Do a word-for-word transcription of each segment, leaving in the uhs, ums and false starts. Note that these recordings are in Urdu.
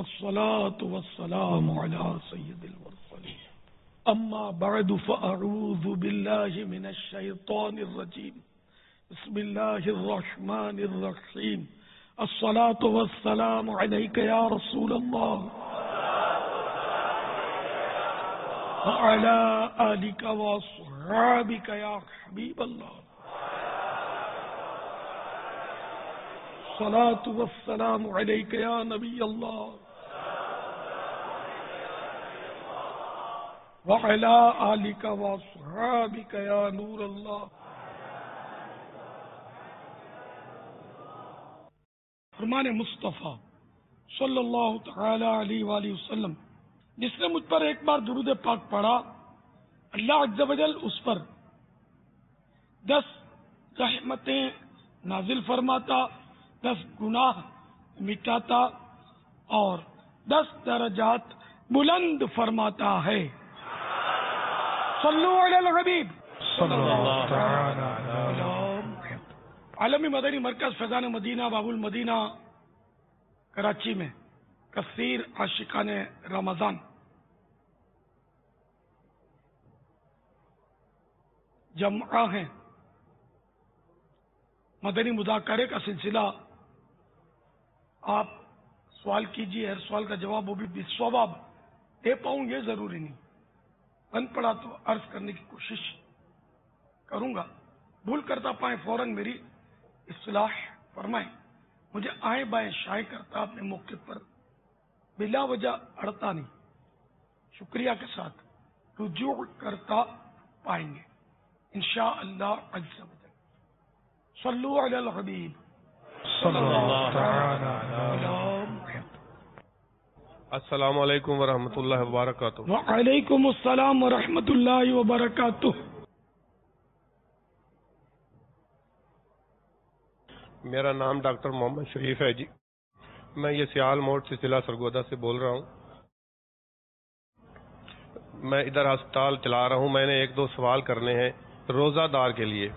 والصلاة والسلام على سيد المرسلين أما بعد فأعوذ بالله من الشيطان الرجيم بسم الله الرحمن الرحيم الصلاة والسلام عليك يا رسول الله وعلى آلك وأصحابك يا حبيب الله الصلاة والسلام عليك يا نبي الله وعلى آلك وأصحابك يا نور الله. فرمان مصطفیٰ صلی اللہ تعالی علیہ وآلہ وسلم، جس نے مجھ پر ایک بار درود پاک پڑھا، اللہ عز و جل اس پر دس رحمتیں نازل فرماتا، دس گناہ مٹاتا اور دس درجات بلند فرماتا ہے. صلو علی الحبیب صلی اللہ تعالی علی محمد. عالمی مدنی مرکز فیضان مدینہ باب المدینہ کراچی میں کثیر عاشقان رمضان جمعہ ہیں. مدنی مذاکرے کا سلسلہ، آپ سوال کیجیے، ہر سوال کا جواب وہ بھی بالصواب دے پاؤں یہ ضروری نہیں، بن پڑا تو عرض کرنے کی کوشش کروں گا. بھول کرتا پائیں فوراً میری اصلاح فرمائیں. مجھے آئیں بائیں شائع کرتا اپنے موقع پر بلا وجہ اڑتا نہیں، شکریہ کے ساتھ رجوع کرتا پائیں گے انشاءاللہ عز و جل. صلو علی الحبیب صلی اللہ تعالی علی محمد. السلام علیکم ورحمۃ اللہ وبرکاتہ. وعلیکم السلام ورحمۃ اللہ وبرکاتہ. میرا نام ڈاکٹر محمد شریف ہے جی. میں یہ سیال موڑ سے ضلع سرگودا سے بول رہا ہوں. میں ادھر ہسپتال چلا رہا ہوں. میں نے ایک دو سوال کرنے ہیں روزہ دار کے لیے.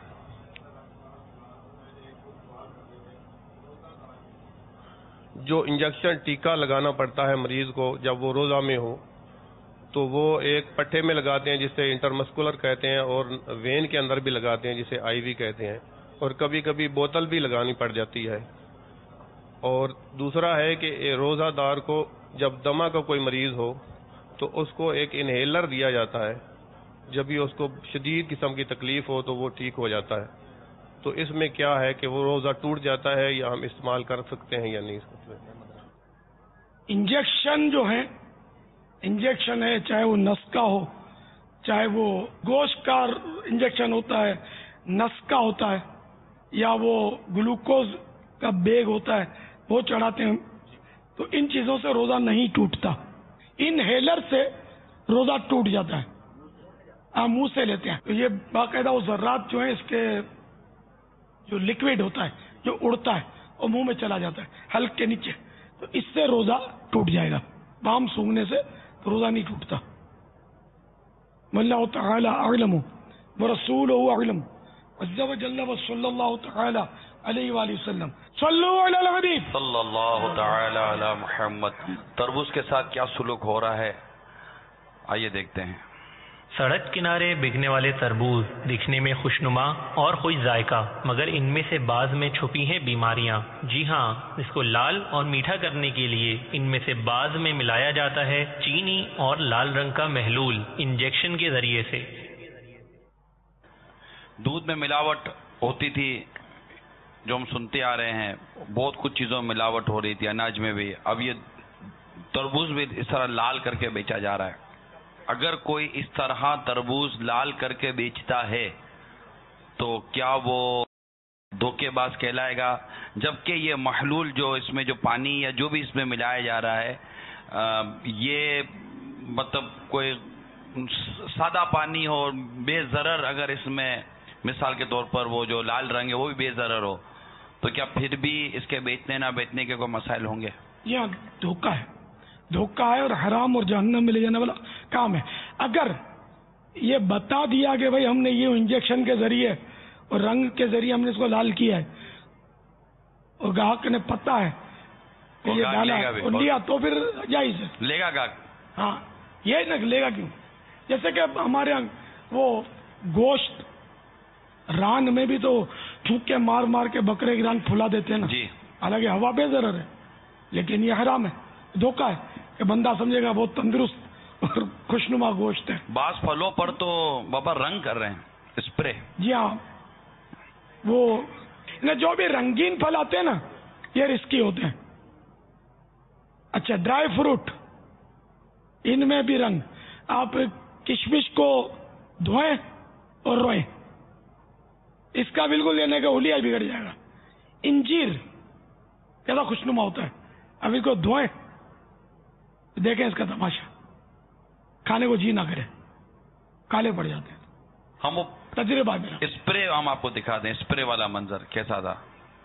جو انجیکشن ٹیکہ لگانا پڑتا ہے مریض کو جب وہ روزہ میں ہو، تو وہ ایک پٹھے میں لگاتے ہیں جسے انٹرمسکولر کہتے ہیں، اور وین کے اندر بھی لگاتے ہیں جسے آئی وی کہتے ہیں، اور کبھی کبھی بوتل بھی لگانی پڑ جاتی ہے. اور دوسرا ہے کہ روزہ دار کو جب دمہ کا کوئی مریض ہو تو اس کو ایک انہیلر دیا جاتا ہے. جب بھی اس کو شدید قسم کی تکلیف ہو تو وہ ٹھیک ہو جاتا ہے. تو اس میں کیا ہے کہ وہ روزہ ٹوٹ جاتا ہے یا ہم استعمال کر سکتے ہیں یا نہیں؟ انجیکشن جو ہے، انجیکشن ہے چاہے وہ نس کا ہو، چاہے وہ گوشت کا انجیکشن ہوتا ہے، نس کا ہوتا ہے، یا وہ گلوکوز کا بیگ ہوتا ہے وہ چڑھاتے ہیں، تو ان چیزوں سے روزہ نہیں ٹوٹتا. انہیلر سے روزہ ٹوٹ جاتا ہے. آپ منہ سے لیتے ہیں تو یہ باقاعدہ وہ ذرات جو ہیں اس کے جو لکوڈ ہوتا ہے جو اڑتا ہے اور منہ میں چلا جاتا ہے حلق کے نیچے، تو اس سے روزہ ٹوٹ جائے گا. بام سونگنے سے روزہ نہیں ٹوٹتا. واللہ تعالی اعلم ورسولہ اعلم عز و جل وصلی اللہ تعالی علیہ وآلہ وسلم. صلو علی الحبیب صلی اللہ تعالی علی محمد. تربوز کے ساتھ کیا سلوک ہو رہا ہے، آئیے دیکھتے ہیں. سڑک کنارے بکنے والے تربوز دکھنے میں خوشنما اور خوش ذائقہ، مگر ان میں سے بعض میں چھپی ہیں بیماریاں. جی ہاں، اس کو لال اور میٹھا کرنے کے لیے ان میں سے بعض میں ملایا جاتا ہے چینی اور لال رنگ کا محلول انجیکشن کے ذریعے سے. دودھ میں ملاوٹ ہوتی تھی جو ہم سنتے آ رہے ہیں، بہت کچھ چیزوں میں ملاوٹ ہو رہی تھی، اناج میں بھی. اب یہ تربوز بھی اس طرح لال کر کے بیچا جا رہا ہے. اگر کوئی اس طرح تربوز لال کر کے بیچتا ہے تو کیا وہ دھوکے باز کہلائے گا؟ جبکہ یہ محلول جو اس میں جو پانی یا جو بھی اس میں ملایا جا رہا ہے، یہ مطلب کوئی سادہ پانی ہو، بے ضرر، اگر اس میں مثال کے طور پر وہ جو لال رنگ ہے وہ بھی بے ضرر ہو، تو کیا پھر بھی اس کے بیچنے نہ بیچنے کے کوئی مسائل ہوں گے؟ یہ دھوکہ ہے، دھوکہ ہے اور حرام اور جہنم میں لے جانے والا کام ہے. اگر یہ بتا دیا کہ بھائی ہم نے یہ انجیکشن کے ذریعے اور رنگ کے ذریعے ہم نے اس کو لال کیا ہے اور گاہک نے پتہ ہے وہ یہ گاہک ڈالا لے گا بھی اور لیا تو پھر جائز ہے. لے گا گاہک. ہاں یہ نہ لے گا کیوں؟ جیسے کہ ہمارے یہاں وہ گوشت ران میں بھی تو چھوکے مار مار کے بکرے کی ران پھلا دیتے ہیں نا جی. حالانکہ ہوا بے ضرر ہے لیکن یہ حرام ہے, دھوکہ ہے کہ بندہ سمجھے گا بہت تندرست اور خوشنما گوشت ہے. بعض پھلوں پر تو بابا رنگ کر رہے ہیں اسپرے. جی ہاں وہ جو بھی رنگین پھل آتے ہیں نا یہ رسکی ہوتے ہیں. اچھا ڈرائی فروٹ ان میں بھی رنگ, آپ کشمش کو دھوئیں اور روئیں, اس کا بالکل لینے کا حلیہ بگڑ جائے گا. انجیر کیسا خوشنما ہوتا ہے, اب اس کو دھوئیں دیکھیں اس کا تماشا, کھانے کو جی نہ کرے, کالے پڑ جاتے ہیں. ہم وہ تجربہ میرا. اسپرے ہم آپ کو دکھا دیں, اسپرے والا منظر کیسا تھا.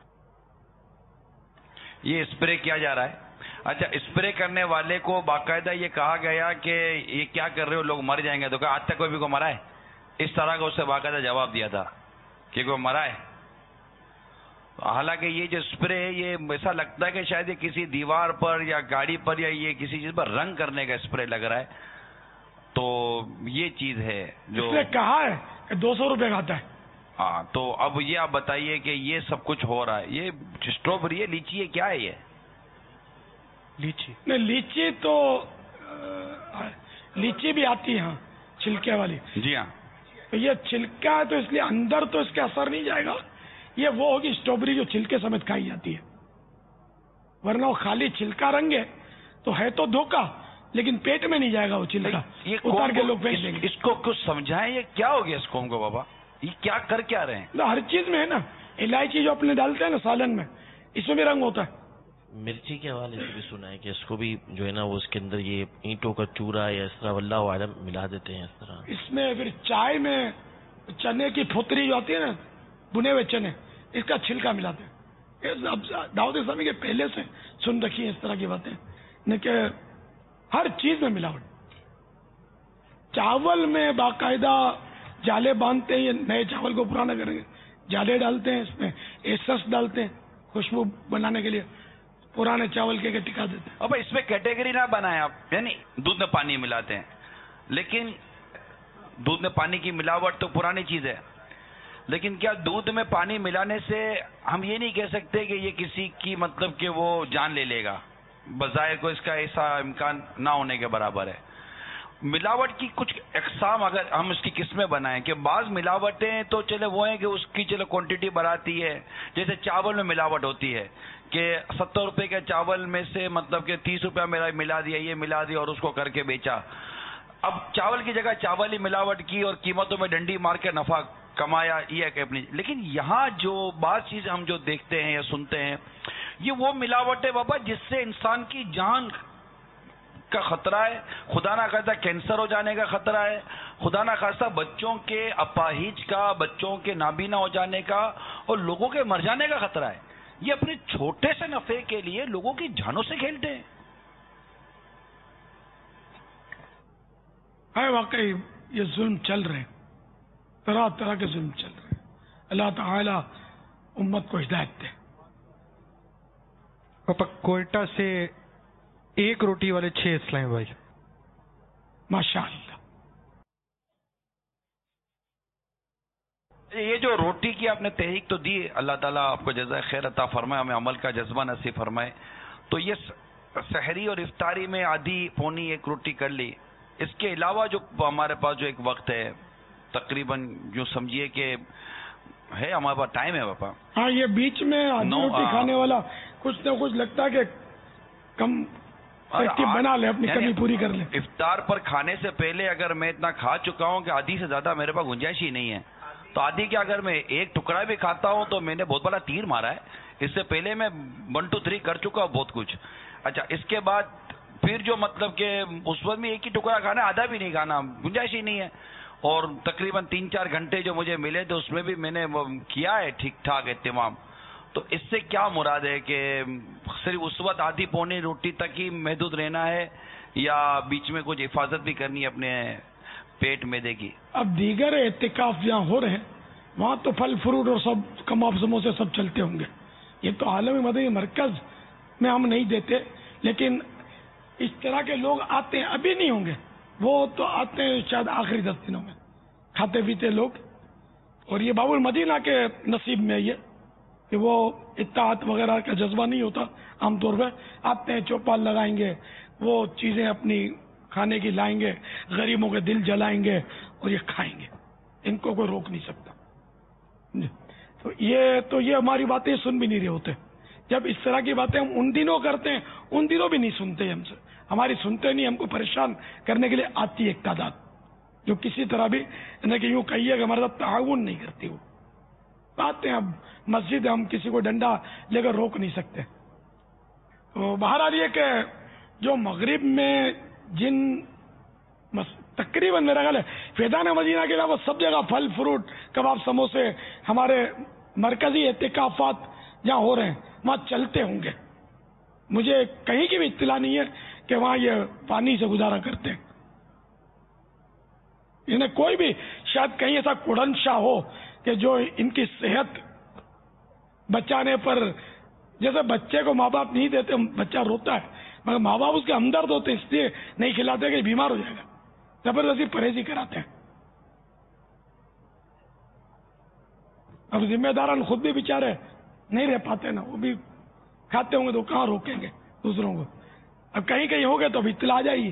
یہ اسپرے کیا جا رہا ہے. اچھا اسپرے کرنے والے کو باقاعدہ یہ کہا گیا کہ یہ کیا کر رہے ہو, لوگ مر جائیں گے. تو کہا آج تک کوئی بھی کو مرا ہے؟ اس طرح کا اسے باقاعدہ جواب دیا تھا کہ کوئی مرا ہے. حالانکہ یہ جو اسپرے ہے یہ ایسا لگتا ہے کہ شاید یہ کسی دیوار پر یا گاڑی پر یا یہ کسی چیز پر رنگ کرنے کا اسپرے لگ رہا ہے. تو یہ چیز ہے جو اس نے کہا ہے کہ دو سو روپے کھاتا ہے. ہاں تو اب یہ آپ بتائیے کہ یہ سب کچھ ہو رہا ہے. یہ اسٹرابری ہے, لیچی ہے, کیا ہے یہ؟ لیچی نہیں, لیچی تو لیچی بھی آتی ہے ہاں چھلکے والی. جی ہاں. تو یہ چھلکا ہے تو اس لیے اندر تو اس کے اثر نہیں جائے گا. یہ وہ ہوگی اسٹرابری جو چھلکے سمیت کھائی جاتی ہے, ورنہ وہ خالی چھلکا رنگ ہے تو ہے تو دھوکہ, لیکن پیٹ میں نہیں جائے گا وہ چھلکا, اتار کے لوگ پھینک دیں گے. اس کو کچھ سمجھائیں یہ کیا ہو گیا اس قوم کو بابا, یہ کیا کر کیا رہے ہیں؟ ہر چیز میں ہے نا, الائچی جو اپنے ڈالتے ہیں نا سالن میں, اس میں بھی رنگ ہوتا ہے. مرچی کے حوالے سے بھی سنا ہے کہ اس کو بھی جو ہے نا وہ اس کے اندر یہ اینٹوں کا چورا یا اس طرح واللہ عالم ملا دیتے ہیں. اس طرح اس میں پھر چائے میں چنے کی پھوتری جو آتی ہے نا, بنے ہوئے چنے, اس کا چھلکا ملاتے ہیں. دعوت اسلامی کے پہلے سے سن رکھی ہیں اس طرح کی باتیں, نہ کہ ہر چیز میں ملاوٹ. چاول میں باقاعدہ جالے باندھتے ہیں, یہ نئے چاول کو پرانا کریں گے, جالے ڈالتے ہیں, اس میں ایسس ڈالتے ہیں خوشبو بنانے کے لیے, پرانے چاول کے کے ٹکا دیتے ہیں. اب اس میں کیٹیگری نہ بنائیں آپ, یعنی دودھ میں پانی ملاتے ہیں, لیکن دودھ میں پانی کی ملاوٹ تو پرانی چیز ہے, لیکن کیا دودھ میں پانی ملانے سے ہم یہ نہیں کہہ سکتے کہ یہ کسی کی مطلب کہ وہ جان لے لے گا؟ بظاہر کو اس کا ایسا امکان نہ ہونے کے برابر ہے. ملاوٹ کی کچھ اقسام اگر ہم اس کی قسمیں بنائیں کہ بعض ملاوٹیں تو چلے وہ ہیں کہ اس کی چلو کوانٹٹی بڑھاتی ہے. جیسے چاول میں ملاوٹ ہوتی ہے کہ ستر روپے کے چاول میں سے مطلب کہ تیس روپیہ میرا ملا دیا, یہ ملا دیا اور اس کو کر کے بیچا. اب چاول کی جگہ چاول ہی ملاوٹ کی اور قیمتوں میں ڈنڈی مار کے نفع کمایا, یہ کہ اپنی. لیکن یہاں جو بعض چیزیں ہم جو دیکھتے ہیں یا سنتے ہیں, یہ وہ ملاوٹ ہے بابا جس سے انسان کی جان کا خطرہ ہے, خدا نہ خواستہ کینسر ہو جانے کا خطرہ ہے, خدا نہ خواستہ بچوں کے اپاہج کا, بچوں کے نابینا ہو جانے کا اور لوگوں کے مر جانے کا خطرہ ہے. یہ اپنے چھوٹے سے نفع کے لیے لوگوں کی جانوں سے کھیلتے ہیں. ہے واقعی یہ ظلم چل رہے ہیں, طرح طرح کے ظلم چل رہے ہیں. اللہ تعالی امت کو ہدایت دے. پاپا کوئٹہ سے ایک روٹی والے چھ اسلام بھائی, ماشاء اللہ. یہ جو روٹی کی آپ نے تحریک تو دی, اللہ تعالیٰ آپ کو جزائے خیر عطا فرمائے, ہمیں عمل کا جذبہ نصیب فرمائے. تو یہ سحری اور افطاری میں آدھی پونی ایک روٹی کر لی. اس کے علاوہ جو ہمارے پاس جو ایک وقت ہے تقریباً جو سمجھیے کہ ہے ہمارے پاس ٹائم ہے پاپا. ہاں یہ بیچ میں آدھی روٹی کھانے والا کچھ نہ کچھ لگتا ہے کہ کم بنا لے, اپنی کمی پوری کر لے. افطار پر کھانے سے پہلے اگر میں اتنا کھا چکا ہوں کہ آدھی سے زیادہ میرے پاس گنجائش ہی نہیں ہے, تو آدھی کے اگر میں ایک ٹکڑا بھی کھاتا ہوں تو میں نے بہت بڑا تیر مارا ہے. اس سے پہلے میں ون ٹو تھری کر چکا ہوں بہت کچھ. اچھا اس کے بعد پھر جو مطلب کہ اس وقت میں ایک ہی ٹکڑا کھانا, آدھا بھی نہیں کھانا, گنجائش ہی نہیں ہے. اور تقریباً تین چار گھنٹے جو مجھے ملے تو اس میں بھی میں نے کیا ہے ٹھیک ٹھاک اہتمام. تو اس سے کیا مراد ہے کہ صرف اس وقت آدھی پونی روٹی تک ہی محدود رہنا ہے یا بیچ میں کچھ حفاظت بھی کرنی ہے اپنے پیٹ میدے کی؟ اب دیگر اعتکاف جہاں ہو رہے ہیں وہاں تو پھل فروٹ اور سب کباب سموسے سب چلتے ہوں گے. یہ تو عالمی مدنی مرکز میں ہم نہیں دیتے، لیکن اس طرح کے لوگ آتے ہیں، ابھی نہیں ہوں گے، وہ تو آتے ہیں شاید آخری دس دنوں میں، کھاتے پیتے لوگ. اور یہ باب المدینہ کے نصیب میں یہ کہ وہ اطاعت وغیرہ کا جذبہ نہیں ہوتا. عام طور پہ آتے ہیں، چوپال لگائیں گے، وہ چیزیں اپنی کھانے کی لائیں گے، غریبوں کے دل جلائیں گے اور یہ کھائیں گے. ان کو کوئی روک نہیں سکتا. تو یہ تو یہ ہماری باتیں سن بھی نہیں رہے ہوتے. جب اس طرح کی باتیں ہم ان دنوں کرتے ہیں، ان دنوں بھی نہیں سنتے ہم سے، ہماری سنتے نہیں، ہم کو پریشان کرنے کے لیے آتی ہے ایک تعداد جو کسی طرح بھی کہ یوں کہیے کہ ہمارے ساتھ تعاون نہیں کرتی. وہ بات ہے، اب مسجد ہم کسی کو ڈنڈا لے کر روک نہیں سکتے. تو بہرحال یہ کہ جو مغرب میں جن تقریباً میرا خیال ہے فیضان مدینہ کے علاوہ سب جگہ پھل فروٹ کباب سموسے ہمارے مرکزی اعتکافات جہاں ہو رہے ہیں وہاں چلتے ہوں گے. مجھے کہیں کی بھی اطلاع نہیں ہے کہ وہاں یہ پانی سے گزارا کرتے ہیں. انہیں کوئی بھی شاید کہیں ایسا کوڑنشا ہو کہ جو ان کی صحت بچانے پر، جیسے بچے کو ماں باپ نہیں دیتے، بچہ روتا ہے مگر ماں باپ اس کے ہمدرد ہوتے ہیں، اس لیے نہیں کھلاتے کہ بیمار ہو جائے گا، زبردستی پرہیزی کراتے ہیں. اب ذمہ داران خود بھی بیچارے نہیں رہ پاتے نا، وہ بھی کھاتے ہوں گے تو کہاں روکیں گے دوسروں کو. اب کہیں کہیں ہو گئے تو اب اطلاع آ جائے گی.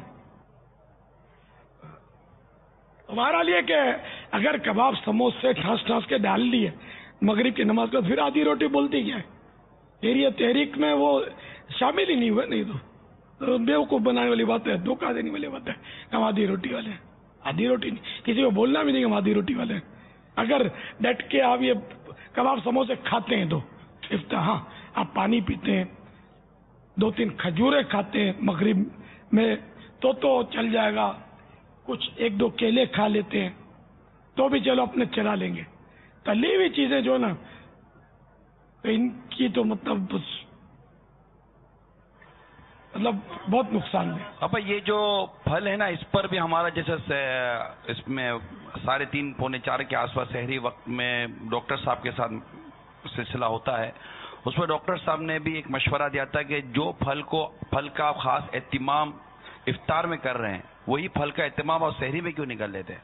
ہمارا لیے کہ اگر کباب سموسے ٹھاس ٹھاس کے ڈال لیے مغرب کی نماز کا، پھر آدھی روٹی بولتی کیا ہے؟ پھر یہ تحریک میں وہ شامل ہی نہیں ہوئے. نہیں تو بیوقوف بنانے والی بات ہے، دھوکہ دینے والی بات ہے. ہم آدھی روٹی والے ہیں، آدھی روٹی نہیں، کسی کو بولنا بھی نہیں ہم آدھی روٹی والے ہیں. اگر ڈٹ کے آپ یہ کباب سموسے کھاتے ہیں تو افطار، ہاں آپ پانی پیتے ہیں، دو تین کھجوریں کھاتے ہیں مغرب میں تو تو چل جائے گا. کچھ ایک دو کیلے کھا لیتے ہیں تو بھی چلو اپنے چلا لیں گے. تلی ہوئی چیزیں جو نا ان کی تو مطلب مطلب بہت نقصان ہے. اب یہ جو پھل ہے نا، اس پر بھی ہمارا جیسے اس میں ساڑھے تین پونے چار کے آس پاس شہری وقت میں ڈاکٹر صاحب کے ساتھ سلسلہ ہوتا ہے. اس میں ڈاکٹر صاحب نے بھی ایک مشورہ دیا تھا کہ جو پھل کو پھل کا خاص اہتمام افطار میں کر رہے ہیں وہی پھل کا اہتمام اور شہری میں کیوں نہیں کر لیتے.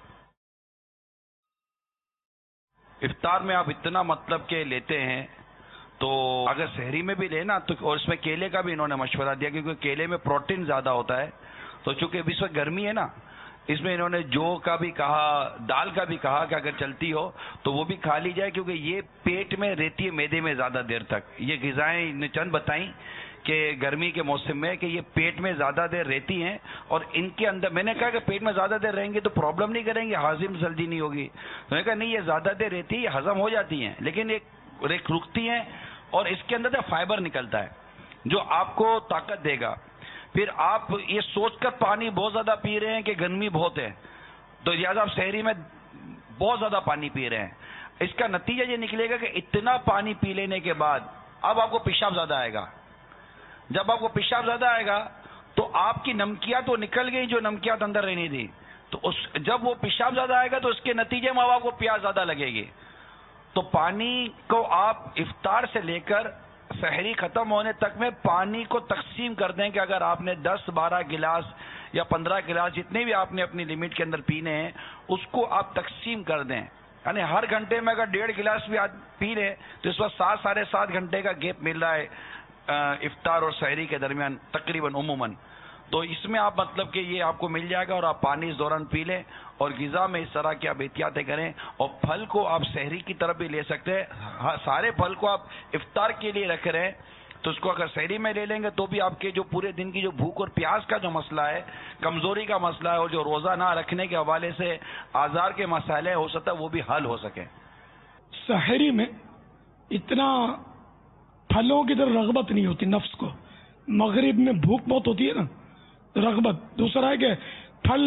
افطار میں آپ اتنا مطلب کہ لیتے ہیں تو اگر شہری میں بھی لینا تو، اور اس میں کیلے کا بھی انہوں نے مشورہ دیا کیونکہ کیلے میں پروٹین زیادہ ہوتا ہے. تو چونکہ اس وقت گرمی ہے نا، اس میں انہوں نے جو کا بھی کہا، دال کا بھی کہا کہ اگر چلتی ہو تو وہ بھی کھا لی جائے کیونکہ یہ پیٹ میں رہتی ہے میدے میں زیادہ دیر تک. یہ غذائیں نے چند بتائیں کہ گرمی کے موسم میں کہ یہ پیٹ میں زیادہ دیر رہتی ہیں اور ان کے اندر، میں نے کہا کہ پیٹ میں زیادہ دیر رہیں گے تو پرابلم نہیں کریں گے، ہاضم جلدی نہیں ہوگی. میں نے کہا نہیں، یہ زیادہ دیر رہتی ہے، یہ ہضم ہو جاتی ہیں لیکن ایک رکتی ہیں اور اس کے اندر سے فائبر نکلتا ہے جو آپ کو طاقت دے گا. پھر آپ یہ سوچ کر پانی بہت زیادہ پی رہے ہیں کہ گرمی بہت ہے تو لہٰذا آپ شہری میں بہت زیادہ پانی پی رہے ہیں. اس کا نتیجہ یہ نکلے گا کہ اتنا پانی پی لینے کے بعد اب آپ کو پیشاب زیادہ آئے گا. جب آپ کو پیشاب زیادہ آئے گا تو آپ کی نمکیات وہ نکل گئی جو نمکیات اندر رہنی تھی. تو اس جب وہ پیشاب زیادہ آئے گا تو اس کے نتیجے میں اب آپ کو پیاس زیادہ لگے گی. تو پانی کو آپ افطار سے لے کر سحری ختم ہونے تک میں پانی کو تقسیم کر دیں کہ اگر آپ نے دس بارہ گلاس یا پندرہ گلاس جتنے بھی آپ نے اپنی لمٹ کے اندر پینے ہیں اس کو آپ تقسیم کر دیں. یعنی ہر گھنٹے میں اگر ڈیڑھ گلاس بھی پی لیں تو اس وقت سات ساڑھے سات گھنٹے کا گیپ مل رہا ہے افطار اور سحری کے درمیان تقریباً عموماً. تو اس میں آپ مطلب کہ یہ آپ کو مل جائے گا اور آپ پانی اس دوران پی لیں اور غذا میں اس طرح کی آپ احتیاطیں کریں. اور پھل کو آپ سحری کی طرف بھی لے سکتے ہیں. سارے پھل کو آپ افطار کے لیے رکھ رہے ہیں تو اس کو اگر سحری میں لے لیں گے تو بھی آپ کے جو پورے دن کی جو بھوک اور پیاس کا جو مسئلہ ہے، کمزوری کا مسئلہ ہے اور جو روزہ نہ رکھنے کے حوالے سے آزار کے مسائل ہو سکتا ہے وہ بھی حل ہو سکے. سحری میں اتنا پھلوں کی طرف رغبت نہیں ہوتی نفس کو. مغرب میں بھوک بہت ہوتی ہے نا، رغبت. دوسرا ہے کہ پھل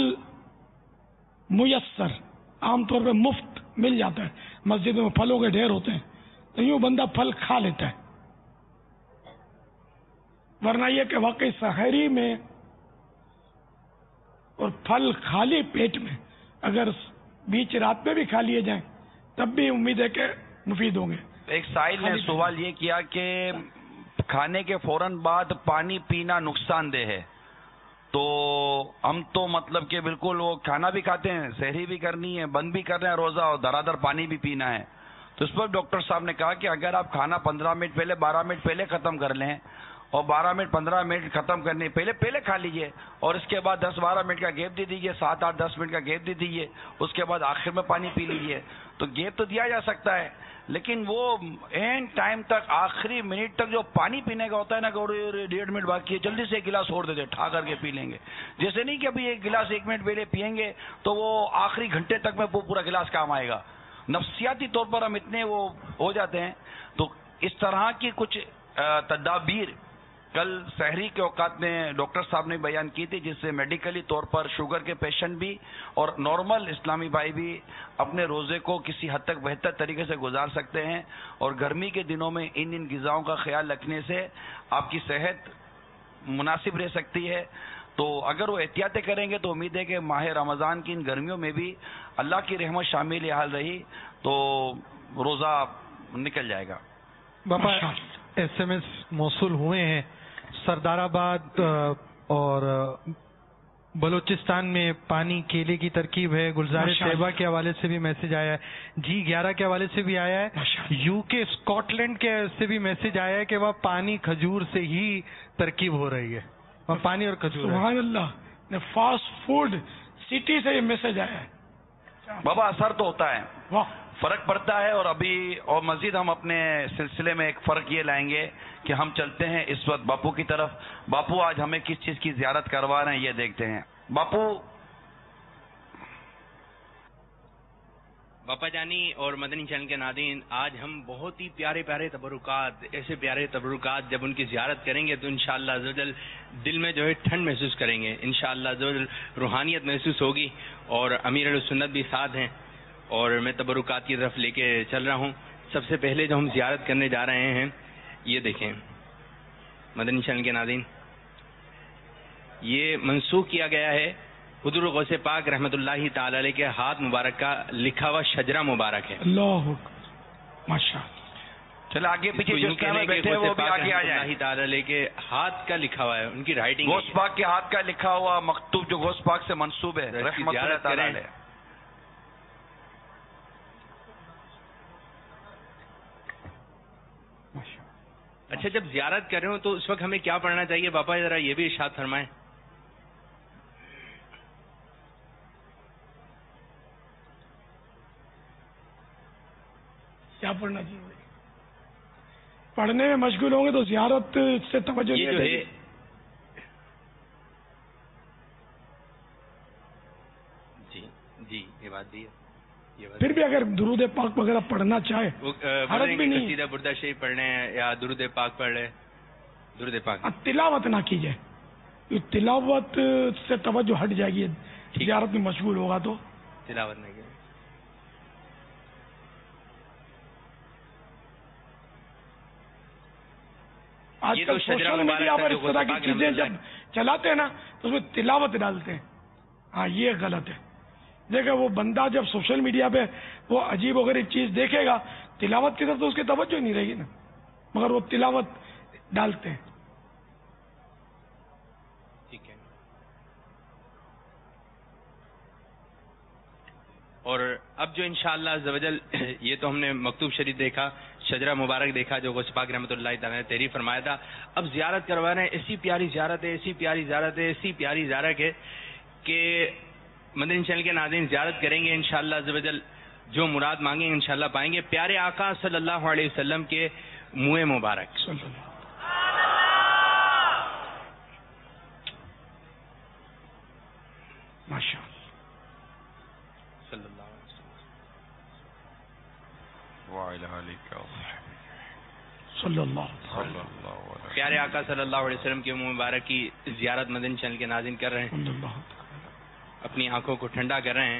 میسر عام طور پہ مفت مل جاتا ہے، مسجد میں پھلوں کے ڈھیر ہوتے ہیں تو یوں بندہ پھل کھا لیتا ہے. ورنہ یہ کہ واقعی سحری میں اور پھل خالی پیٹ میں اگر بیچ رات میں بھی کھا لیے جائیں تب بھی امید ہے کہ مفید ہوں گے. ایک سائل نے سوال یہ کیا کہ کھانے کے فوراً بعد پانی پینا نقصان دہ ہے، تو ہم تو مطلب کہ بالکل وہ کھانا بھی کھاتے ہیں، سحری بھی کرنی ہے، بند بھی کر رہے ہیں روزہ، اور درادر پانی بھی پینا ہے. تو اس پر ڈاکٹر صاحب نے کہا کہ اگر آپ کھانا پندرہ منٹ پہلے بارہ منٹ پہلے ختم کر لیں، اور بارہ منٹ پندرہ منٹ ختم کرنے پہلے پہلے کھا لیجئے، اور اس کے بعد دس بارہ منٹ کا گیپ دے دیجئے، سات آٹھ دس منٹ کا گیپ دے دیجئے، اس کے بعد آخر میں پانی پی لیجئے. تو گیپ تو دیا جا سکتا ہے، لیکن وہ اینڈ ٹائم تک آخری منٹ تک جو پانی پینے کا ہوتا ہے نا کہ ڈیڑھ منٹ باقی ہے، جلدی سے ایک گلاس اور دے دے، ٹھا کر کے پی لیں گے. جیسے نہیں کہ ابھی ایک گلاس ایک منٹ پہلے پیئیں گے تو وہ آخری گھنٹے تک میں وہ پورا گلاس کام آئے گا. نفسیاتی طور پر ہم اتنے وہ ہو جاتے ہیں. تو اس طرح کی کچھ تدابیر کل سحری کے اوقات میں ڈاکٹر صاحب نے بیان کی تھی، جس سے میڈیکلی طور پر شوگر کے پیشنٹ بھی اور نارمل اسلامی بھائی بھی اپنے روزے کو کسی حد تک بہتر طریقے سے گزار سکتے ہیں. اور گرمی کے دنوں میں ان ان غذاؤں کا خیال رکھنے سے آپ کی صحت مناسب رہ سکتی ہے. تو اگر وہ احتیاطیں کریں گے تو امید ہے کہ ماہ رمضان کی ان گرمیوں میں بھی اللہ کی رحمت شامل حال رہی تو روزہ نکل جائے گا. باپا ایس ایم ایس موصول ہوئے ہیں سردار آباد اور بلوچستان میں پانی کیلے کی ترکیب ہے. گلزار طیبہ کے حوالے سے بھی میسج آیا ہے، جی گیارہ کے حوالے سے بھی آیا ہے، یو کے اسکاٹ لینڈ کے سے بھی میسج آیا ہے کہ وہ پانی کھجور سے ہی ترکیب ہو رہی ہے، وہاں پانی اور کھجور. سبحان اللہ، فاسٹ فوڈ سٹی سے یہ میسج آیا ہے. بابا اثر تو ہوتا ہے، واہ، فرق پڑتا ہے. اور ابھی اور مزید ہم اپنے سلسلے میں ایک فرق یہ لائیں گے کہ ہم چلتے ہیں اس وقت باپو کی طرف. باپو آج ہمیں کس چیز کی زیارت کروا رہے ہیں یہ دیکھتے ہیں. باپو باپا جانی اور مدنی چینل کے ناظرین، آج ہم بہت ہی پیارے پیارے تبرکات، ایسے پیارے تبرکات جب ان کی زیارت کریں گے تو انشاءاللہ عز و جل دل میں جو ہے ٹھنڈ محسوس کریں گے، انشاءاللہ عز و جل روحانیت محسوس ہوگی. اور امیر علیہ سنت بھی ساتھ ہیں اور میں تبرکات کی طرف لے کے چل رہا ہوں. سب سے پہلے جو ہم زیارت کرنے جا رہے ہیں یہ دیکھیں مدنی چینل کے ناظرین، یہ منسوخ کیا گیا ہے حضور غوث پاک رحمۃ اللہ تعالی علیہ کے ہاتھ مبارک کا لکھا ہوا شجرہ مبارک ہے. اللہ اکبر، ماشاءاللہ. چلے آگے پیچھے جس کے میں بیٹھے وہ بھی آگے آ جائیں. اللہ تعالی علیہ کے ہاتھ کا لکھا ہوا ہے، ان کی رائٹنگ غوث پاک کے ہاتھ کا لکھا ہوا مکتوب جو غوث پاک سے منسوب ہے رحمۃ اللہ تعالی علیہ. اچھا، جب زیارت کر رہے ہو تو اس وقت ہمیں کیا پڑھنا چاہیے باپا، ذرا یہ بھی ارشاد فرمائیں. کیا پڑھنا چاہیے؟ پڑھنے میں مشغول ہوں گے تو زیارت سے توجہ یہ جو ہے جی جی یہ بات بھی ہے. پھر بھی اگر درود پاک وغیرہ پڑھنا چاہے حرج بھی نہیں. قصیدہ بردہ شریف پڑھ رہے ہیں یا درود پاک پڑھ رہے ہیں، درود پاک تلاوت نہ کی جائے، تلاوت سے توجہ ہٹ جائے گی. زیارت میں مشغول ہوگا تو تلاوت نہیں. آج کل سوشل میڈیا پر اس طرح کی چیزیں جب چلاتے ہیں نا تو اس میں تلاوت ڈالتے ہیں. ہاں یہ غلط ہے. دیکھیں وہ بندہ جب سوشل میڈیا پہ وہ عجیب وغیرہ چیز دیکھے گا، تلاوت کی طرف تو اس کی توجہ نہیں رہے گی نا، مگر وہ تلاوت ڈالتے ہیں. ٹھیک ہے. اور اب جو انشاءاللہ عز و جل یہ تو ہم نے مکتوب شریف دیکھا، شجرہ مبارک دیکھا جو غوث پاک رحمۃ اللہ تعالی نے تحریر فرمایا تھا. اب زیارت کروا رہے ہیں. ایسی پیاری زیارت ہے، ایسی پیاری زیارت ہے، ایسی پیاری زیارت ہے کہ مدنی چینل کے ناظرین زیارت کریں گے انشاءاللہ عز و جل جو مراد مانگیں انشاءاللہ پائیں گے. پیارے آقا صلی اللہ علیہ وسلم کے منہ مبارک ماشاء صلی اللہ علیہ وسلم. صلی اللہ پیارے آقا صلی اللہ علیہ وسلم کے منہ مبارک کی زیارت مدنی چینل کے ناظرین کر رہے ہیں، اپنی آنکھوں کو ٹھنڈا کر رہے ہیں.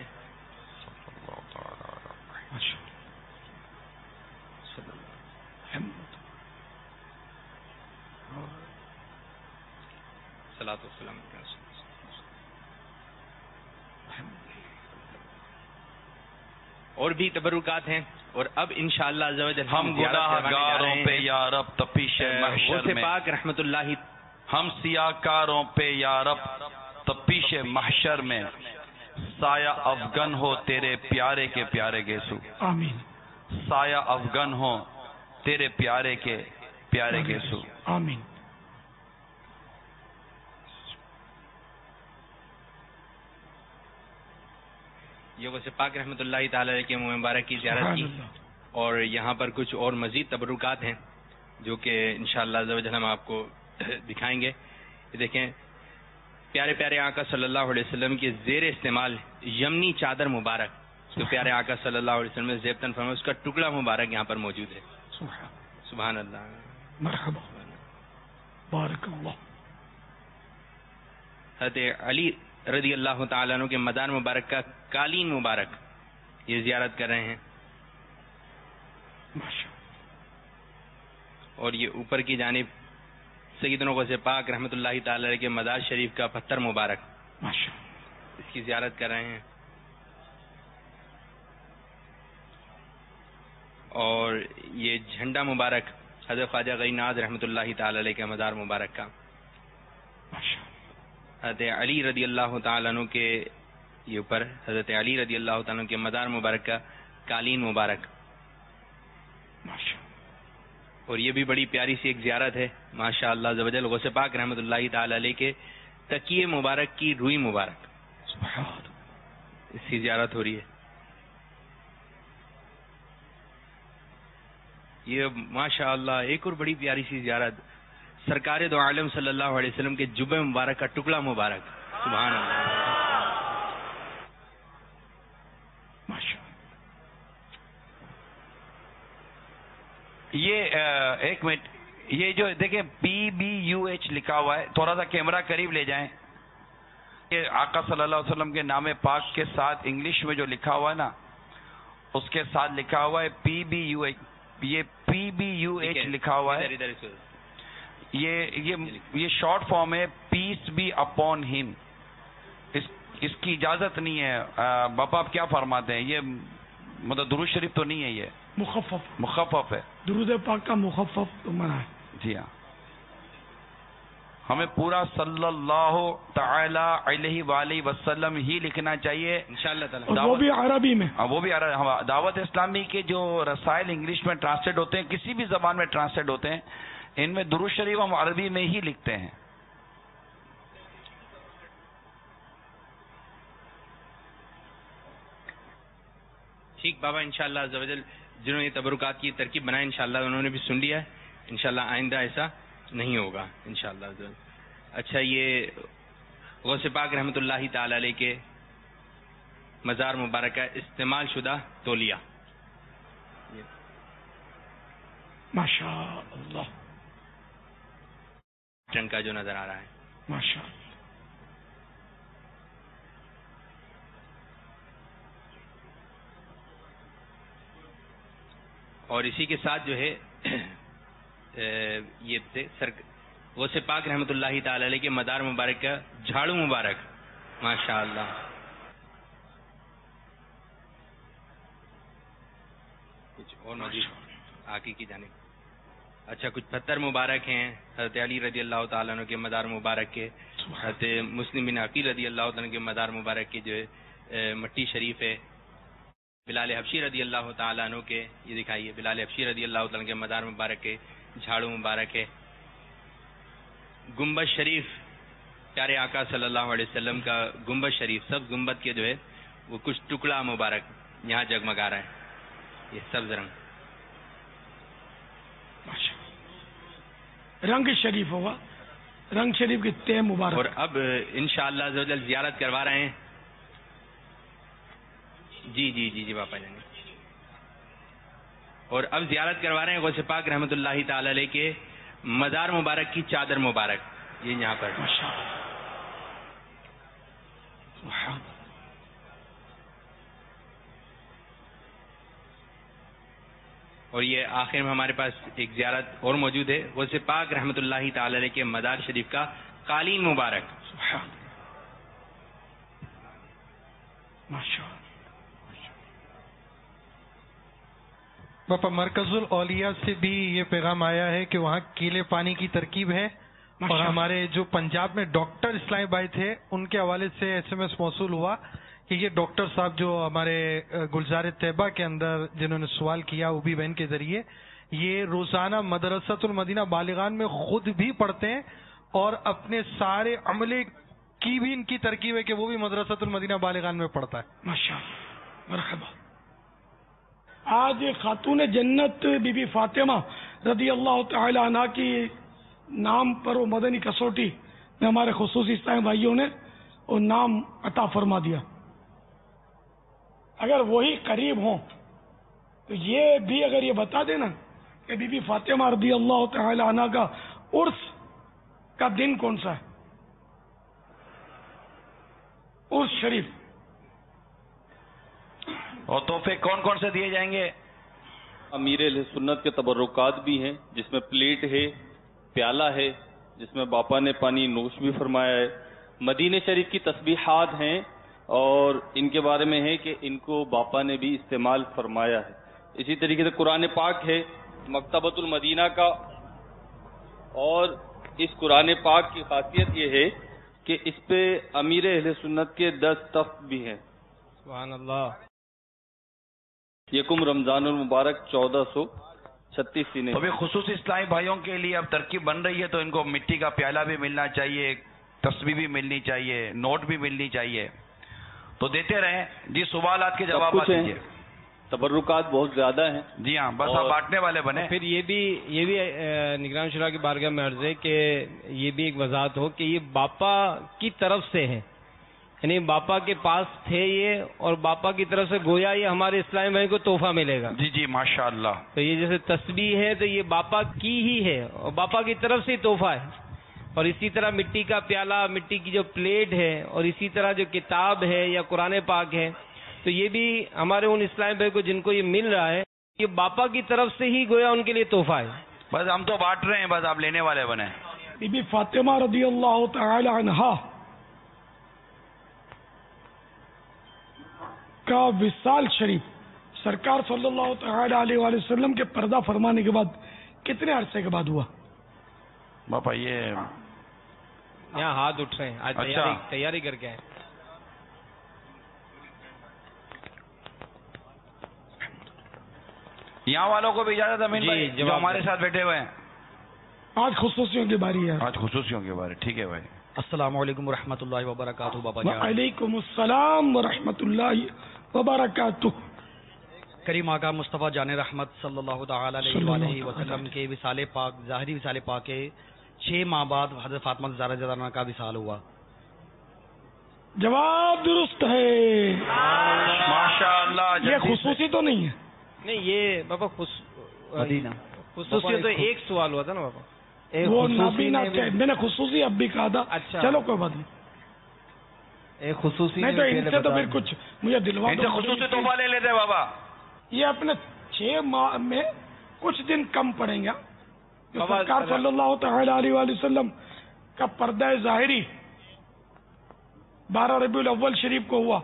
صلاۃ والسلام اور بھی تبرکات ہیں. اور اب انشاءاللہ عز و جل ہم گناہگاروں پہ یا رب تپیش محشر میں، پاک رحمت اللہ ہم سیاہکاروں پہ یا رب تپیش محشر میں سایہ افغن ہو تیرے پیارے کے پیارے گیسو. آمین. سایہ افغن ہو تیرے پیارے کے پیارے گیسو. آمین. یہ ویسے پاک رحمۃ اللہ تعالی کے منہ مبارک کی زیارت کی، اور یہاں پر کچھ اور مزید تبرکات ہیں جو کہ انشاءاللہ عز و جل ہم آپ کو دکھائیں گے. یہ دیکھیں پیارے پیارے آقا صلی اللہ علیہ وسلم کے زیر استعمال یمنی چادر مبارک جو پیارے آقا صلی اللہ علیہ وسلم نے زیبتاً فرمایا، اس کا ٹکڑا مبارک یہاں پر موجود ہے. سبحان اللہ. مرحبا. بارک اللہ. حضرت علی رضی اللہ تعالیٰ عنہ کے مدار مبارک کا قالین مبارک یہ زیارت کر رہے ہیں. اور یہ اوپر کی جانب سیدنا غوث پاک رحمۃ اللہ تعالی علیہ کے مزار شریف کا پتھر مبارک اس کی زیارت کر رہے ہیں. اور یہ جھنڈا مبارک حضرت خواجہ غنی ناز رحمۃ اللہ تعالی علیہ کے مزار مبارک کا. حضرت علی رضی اللہ تعالیٰ عنہ کے یہ اوپر حضرت علی رضی اللہ تعالیٰ عنہ کے مزار مبارک کا قالین مبارک. اور یہ بھی بڑی پیاری سی ایک زیارت ہے ماشاء اللہ عز و جل. غوث پاک رحمۃ اللہ تعالی علیہ کے تکیے مبارک کی روئی مبارک اس کی زیارت ہو رہی ہے. یہ ماشاء اللہ ایک اور بڑی پیاری سی زیارت سرکار دو عالم صلی اللہ علیہ وسلم کے جبہ مبارک کا ٹکڑا مبارک. سبحان اللہ. یہ ایک منٹ، یہ جو دیکھیں پی بی یو ایچ لکھا ہوا ہے، تھوڑا سا کیمرہ قریب لے جائیں. یہ آقا صلی اللہ علیہ وسلم کے نام پاک کے ساتھ انگلش میں جو لکھا ہوا ہے نا، اس کے ساتھ لکھا ہوا ہے پی بی یو ایچ. یہ پی بی یو ایچ لکھا ہوا ہے. یہ یہ یہ شارٹ فارم ہے پیس بی اپون ہم. اس اس کی اجازت نہیں ہے. باپا آپ کیا فرماتے ہیں؟ یہ مطلب درود شریف تو نہیں ہے، یہ مخفف مخفف ہے. درود پاک کا مخفف تو منع ہے. جی ہاں، ہمیں پورا صلی اللہ تعالی علیہ وآلہ وسلم ہی لکھنا چاہیے انشاءاللہ تعالی. اور وہ بھی عربی میں. وہ بھی عربی. دعوت اسلامی کے جو رسائل انگلش میں ٹرانسلیٹ ہوتے ہیں، کسی بھی زبان میں ٹرانسلیٹ ہوتے ہیں، ان میں درود شریف ہم عربی میں ہی لکھتے ہیں. ٹھیک بابا، انشاءاللہ عز و جل جنہوں نے تبرکات کی ترکیب بنائی انشاءاللہ انہوں نے بھی سن لیا ہے. انشاءاللہ آئندہ ایسا نہیں ہوگا انشاءاللہ عز و جل. اچھا، یہ غوث پاک رحمۃ اللہ تعالی علیہ کے مزار مبارک کا استعمال شدہ تولیہ ماشاء اللہ. رنگ کا جو نظر آ رہا ہے ماشاء اللہ. اور اسی کے ساتھ جو ہے یہ سر غوث پاک رحمۃ اللہ تعالی علیہ کے مدار مبارک کا جھاڑو مبارک ماشاء اللہ. کچھ اور مزید آگے کی جانب. اچھا، کچھ پتھر مبارک ہیں حضرت علی رضی اللہ تعالیٰ عنہ کے مدار مبارک کے. حضرت مسلم بن عقیل رضی اللہ تعالیٰ عنہ کے مدار مبارک کی جو ہے مٹی شریف ہے. بلال حبشی رضی اللہ تعالیٰ عنہ کے یہ دکھائیے بلال حبشی رضی اللہ تعالیٰ عنہ کے مدار مبارک کے جھاڑو مبارک ہے. گنبد شریف پیارے آقا صلی اللہ علیہ وسلم کا گنبد شریف، سب گنبد کے جو ہے وہ کچھ ٹکڑا مبارک یہاں جگمگا رہا ہے. یہ سبز رنگ رنگ شریف ہوگا، رنگ شریف کے تے مبارک. اور اب انشاءاللہ عز و جل زیارت کروا رہے ہیں. جی جی جی جی باپا جان. اور اب زیارت کروا رہے ہیں غوث پاک رحمۃ اللہ تعالی علیہ کے مزار مبارک کی چادر مبارک. یہ یہاں پر اور یہ آخر میں ہمارے پاس ایک زیارت اور موجود ہے غوث پاک رحمۃ اللہ تعالی علیہ کے مزار شریف کا قالین مبارک. باپا مرکز الاولیاء سے بھی یہ پیغام آیا ہے کہ وہاں کیلے پانی کی ترکیب ہے، اور ہمارے جو پنجاب میں ڈاکٹر اسلامی بھائی تھے ان کے حوالے سے ایس ایم ایس موصول ہوا کہ یہ ڈاکٹر صاحب جو ہمارے گلزار طیبہ کے اندر جنہوں نے سوال کیا اوبی بہن کے ذریعے، یہ روزانہ مدرسۃ المدینہ بالغان میں خود بھی پڑھتے ہیں اور اپنے سارے عملے کی بھی ان کی ترکیب ہے کہ وہ بھی مدرسۃ المدینہ بالغان میں پڑھتا ہے۔ ماشاءاللہ، مرحبا۔ آج خاتون جنت بی بی فاطمہ رضی اللہ تعالی عنہ کی نام پر وہ مدنی کسوٹی میں ہمارے خصوصی اسلامی بھائیوں نے وہ نام عطا فرما دیا۔ اگر وہی قریب ہوں تو یہ بھی اگر یہ بتا دینا کہ بی بی فاطمہ رضی اللہ تعالی عنہ کا عرس کا دن کون سا ہے، عرس شریف، اور تحفے کون کون سے دیے جائیں گے؟ امیر اہل سنت کے تبرکات بھی ہیں، جس میں پلیٹ ہے، پیالہ ہے جس میں باپا نے پانی نوش بھی فرمایا ہے، مدینہ شریف کی تسبیحات ہیں اور ان کے بارے میں ہے کہ ان کو باپا نے بھی استعمال فرمایا ہے۔ اسی طریقے سے قرآن پاک ہے مکتبۃ المدینہ کا، اور اس قرآن پاک کی خاصیت یہ ہے کہ اس پہ امیر اہل سنت کے دس تخت بھی ہیں۔ سبحان اللہ۔ یکم رمضان المبارک چودہ سو چھتیس سینے۔ تو بھی خصوصی اسلامی بھائیوں کے لیے اب ترکیب بن رہی ہے تو ان کو مٹی کا پیالہ بھی ملنا چاہیے، تسبیح بھی ملنی چاہیے، نوٹ بھی ملنی چاہیے، تو دیتے رہیں جی۔ سوالات کے جوابات دیجیے۔ تبرکات بہت زیادہ ہیں جی ہاں، بس آپ بانٹنے والے بنے۔ پھر یہ بھی یہ بھی نگران شورا کی بارگاہ میں عرض ہے کہ یہ بھی ایک وضاحت ہو کہ یہ باپا کی طرف سے ہے، یعنی باپا کے پاس تھے یہ، اور باپا کی طرف سے گویا یہ ہمارے اسلامی بھائی کو تحفہ ملے گا۔ جی جی ماشاءاللہ۔ تو یہ جیسے تسبیح ہے تو یہ باپا کی ہی ہے اور باپا کی طرف سے ہی تحفہ ہے، اور اسی طرح مٹی کا پیالہ، مٹی کی جو پلیٹ ہے، اور اسی طرح جو کتاب ہے یا قرآن پاک ہے، تو یہ بھی ہمارے ان اسلامی بھائی کو جن کو یہ مل رہا ہے یہ باپا کی طرف سے ہی گویا ان کے لیے تحفہ ہے۔ بس ہم تو بانٹ رہے ہیں، بس آپ لینے والے بنے۔ بی بی فاطمہ رضی اللہ تعالی عنہا کا وصال شریف سرکار صلی اللہ تعالی علیہ وآلہ وسلم کے پردہ فرمانے کے بعد کتنے عرصے کے بعد ہوا؟ باپا یہ یہاں ہاتھ اٹھ رہے ہیں، آج تیاری تیاری کر کے آئے۔ یہاں والوں کو بھی اجازت ہے جی، جو ہمارے ساتھ بیٹھے ہوئے ہیں۔ آج خصوصیوں کی باری ہے، آج خصوصیوں کے بارے، ٹھیک ہے بھائی۔ السلام علیکم ورحمۃ اللہ وبرکاتہ۔ بابا جان وعلیکم السلام ورحمۃ اللہ وبرکاتہ۔ کریم آقا مصطفیٰ جان رحمت صلی اللہ تعالی علیہ وآلہ وسلم کے وصال پاک، ظاہری وصال پاک کے چھ ماہ بعد حضرت فاطمہ زہرا رضی اللہ عنہا کا وصال ہوا۔ جواب درست ہے، ماشاءاللہ۔ یہ خصوصی تو نہیں ہے؟ نہیں، یہ بابا مدینہ خصوصی تو ایک سوال ہوا تھا نا بابا، وہ نابینا میں نے خصوصی اب بھی کہا تھا۔ اچھا چلو کوئی بات نہیں، ایک خصوصی نہیں تو ان سے تو پھر کچھ مجھے دلوا ان سے خصوصی تحفہ لے لیتے بابا۔ یہ اپنے چھ ماہ میں کچھ دن کم پڑیں گے۔ بابا سرکار صلی اللہ تعالی علیہ وآلہ وسلم کا پردہ ظاہری بارہ ربیع الاول شریف کو ہوا،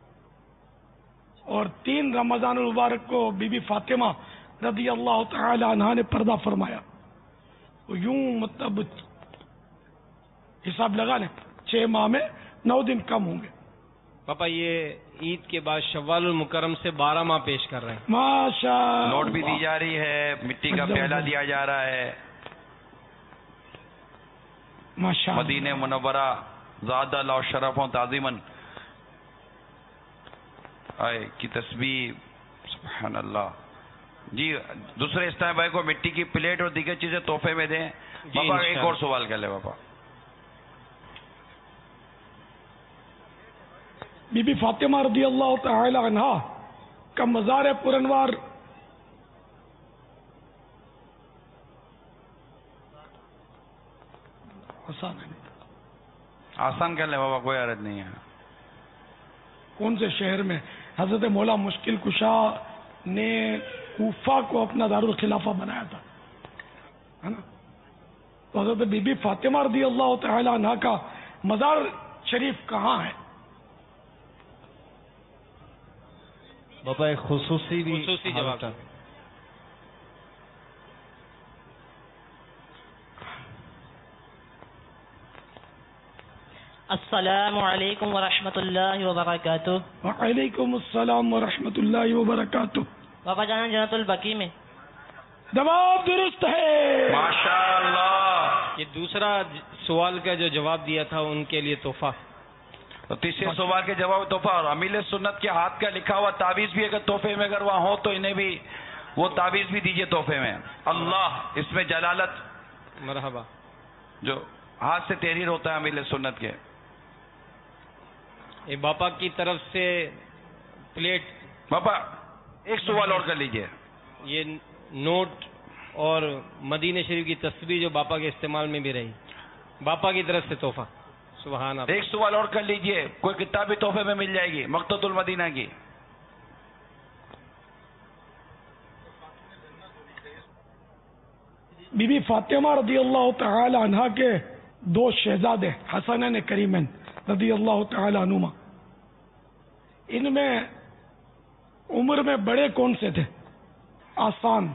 اور تین رمضان المبارک کو بی بی فاطمہ رضی اللہ تعالی عنہا نے پردہ فرمایا۔ یوں مطلب حساب لگا لیں، چھ ماہ میں نو دن کم ہوں گے۔ پاپا یہ عید کے بعد شوال المکرم سے بارہ ماہ پیش کر رہے ہیں۔ ماشاء نوٹ بھی دی جا رہی ہے، مٹی کا پیالہ دیا جا رہا ہے۔ ماشاء مدینہ منورہ زاد اللہ شرف و تعظیمن آئے کی تسبیح، سبحان اللہ۔ جی دوسرے اسلامی بھائی کو مٹی کی پلیٹ اور دیگر چیزیں تحفے میں دیں۔ بابا ایک اور سوال کر لے بابا۔ بی بی فاطمہ رضی اللہ تعالی عنہا کا مزار پرانوار آسان ہے، آسان کر لے بابا، کوئی حرج نہیں ہے۔ کون سے شہر میں حضرت مولا مشکل کشا نے کوفہ کو اپنا دارالخلافہ بنایا تھا، ہے نا؟ تو حضرت بی بی فاطمہ رضی اللہ تعالی عنہا کا مزار شریف کہاں ہے؟ بابا ایک خصوصی بھی خصوصی جواب تھا۔ السلام علیکم ورحمۃ اللہ وبرکاتہ. وعلیکم السلام ورحمۃ اللہ وبرکاتہ. بابا جان جنت البقیع میں. جواب درست ہے ماشاءاللہ. یہ دوسرا سوال کا جو جواب دیا تھا ان کے لیے تحفہ. تو تیسرے سوال کے جواب تحفہ اور امیل سنت کے ہاتھ کا لکھا ہوا تعویذ بھی اگر تحفے میں اگر وہاں ہو تو انہیں بھی وہ تعویذ بھی دیجیے تحفے میں. اللہ اس میں جلالت مرحبا جو ہاتھ سے تحریر ہوتا ہے امیل سنت کے. یہ باپا کی طرف سے پلیٹ. باپا ایک سوال اور کر لیجیے. یہ نوٹ اور مدینہ شریف کی تصویر جو باپا کے استعمال میں بھی رہی, باپا کی طرف سے تحفہ. سبحان اللہ. ایک سوال اور کر لیجیے, کوئی کتاب بھی تحفے میں مل جائے گی مقتۃ المدینہ کی. بی بی فاطمہ رضی اللہ تعالی عنہا کے دو شہزادے حسنین کریمین رضی اللہ تعالی عنہما, ان میں عمر میں بڑے کون سے تھے؟ آسان.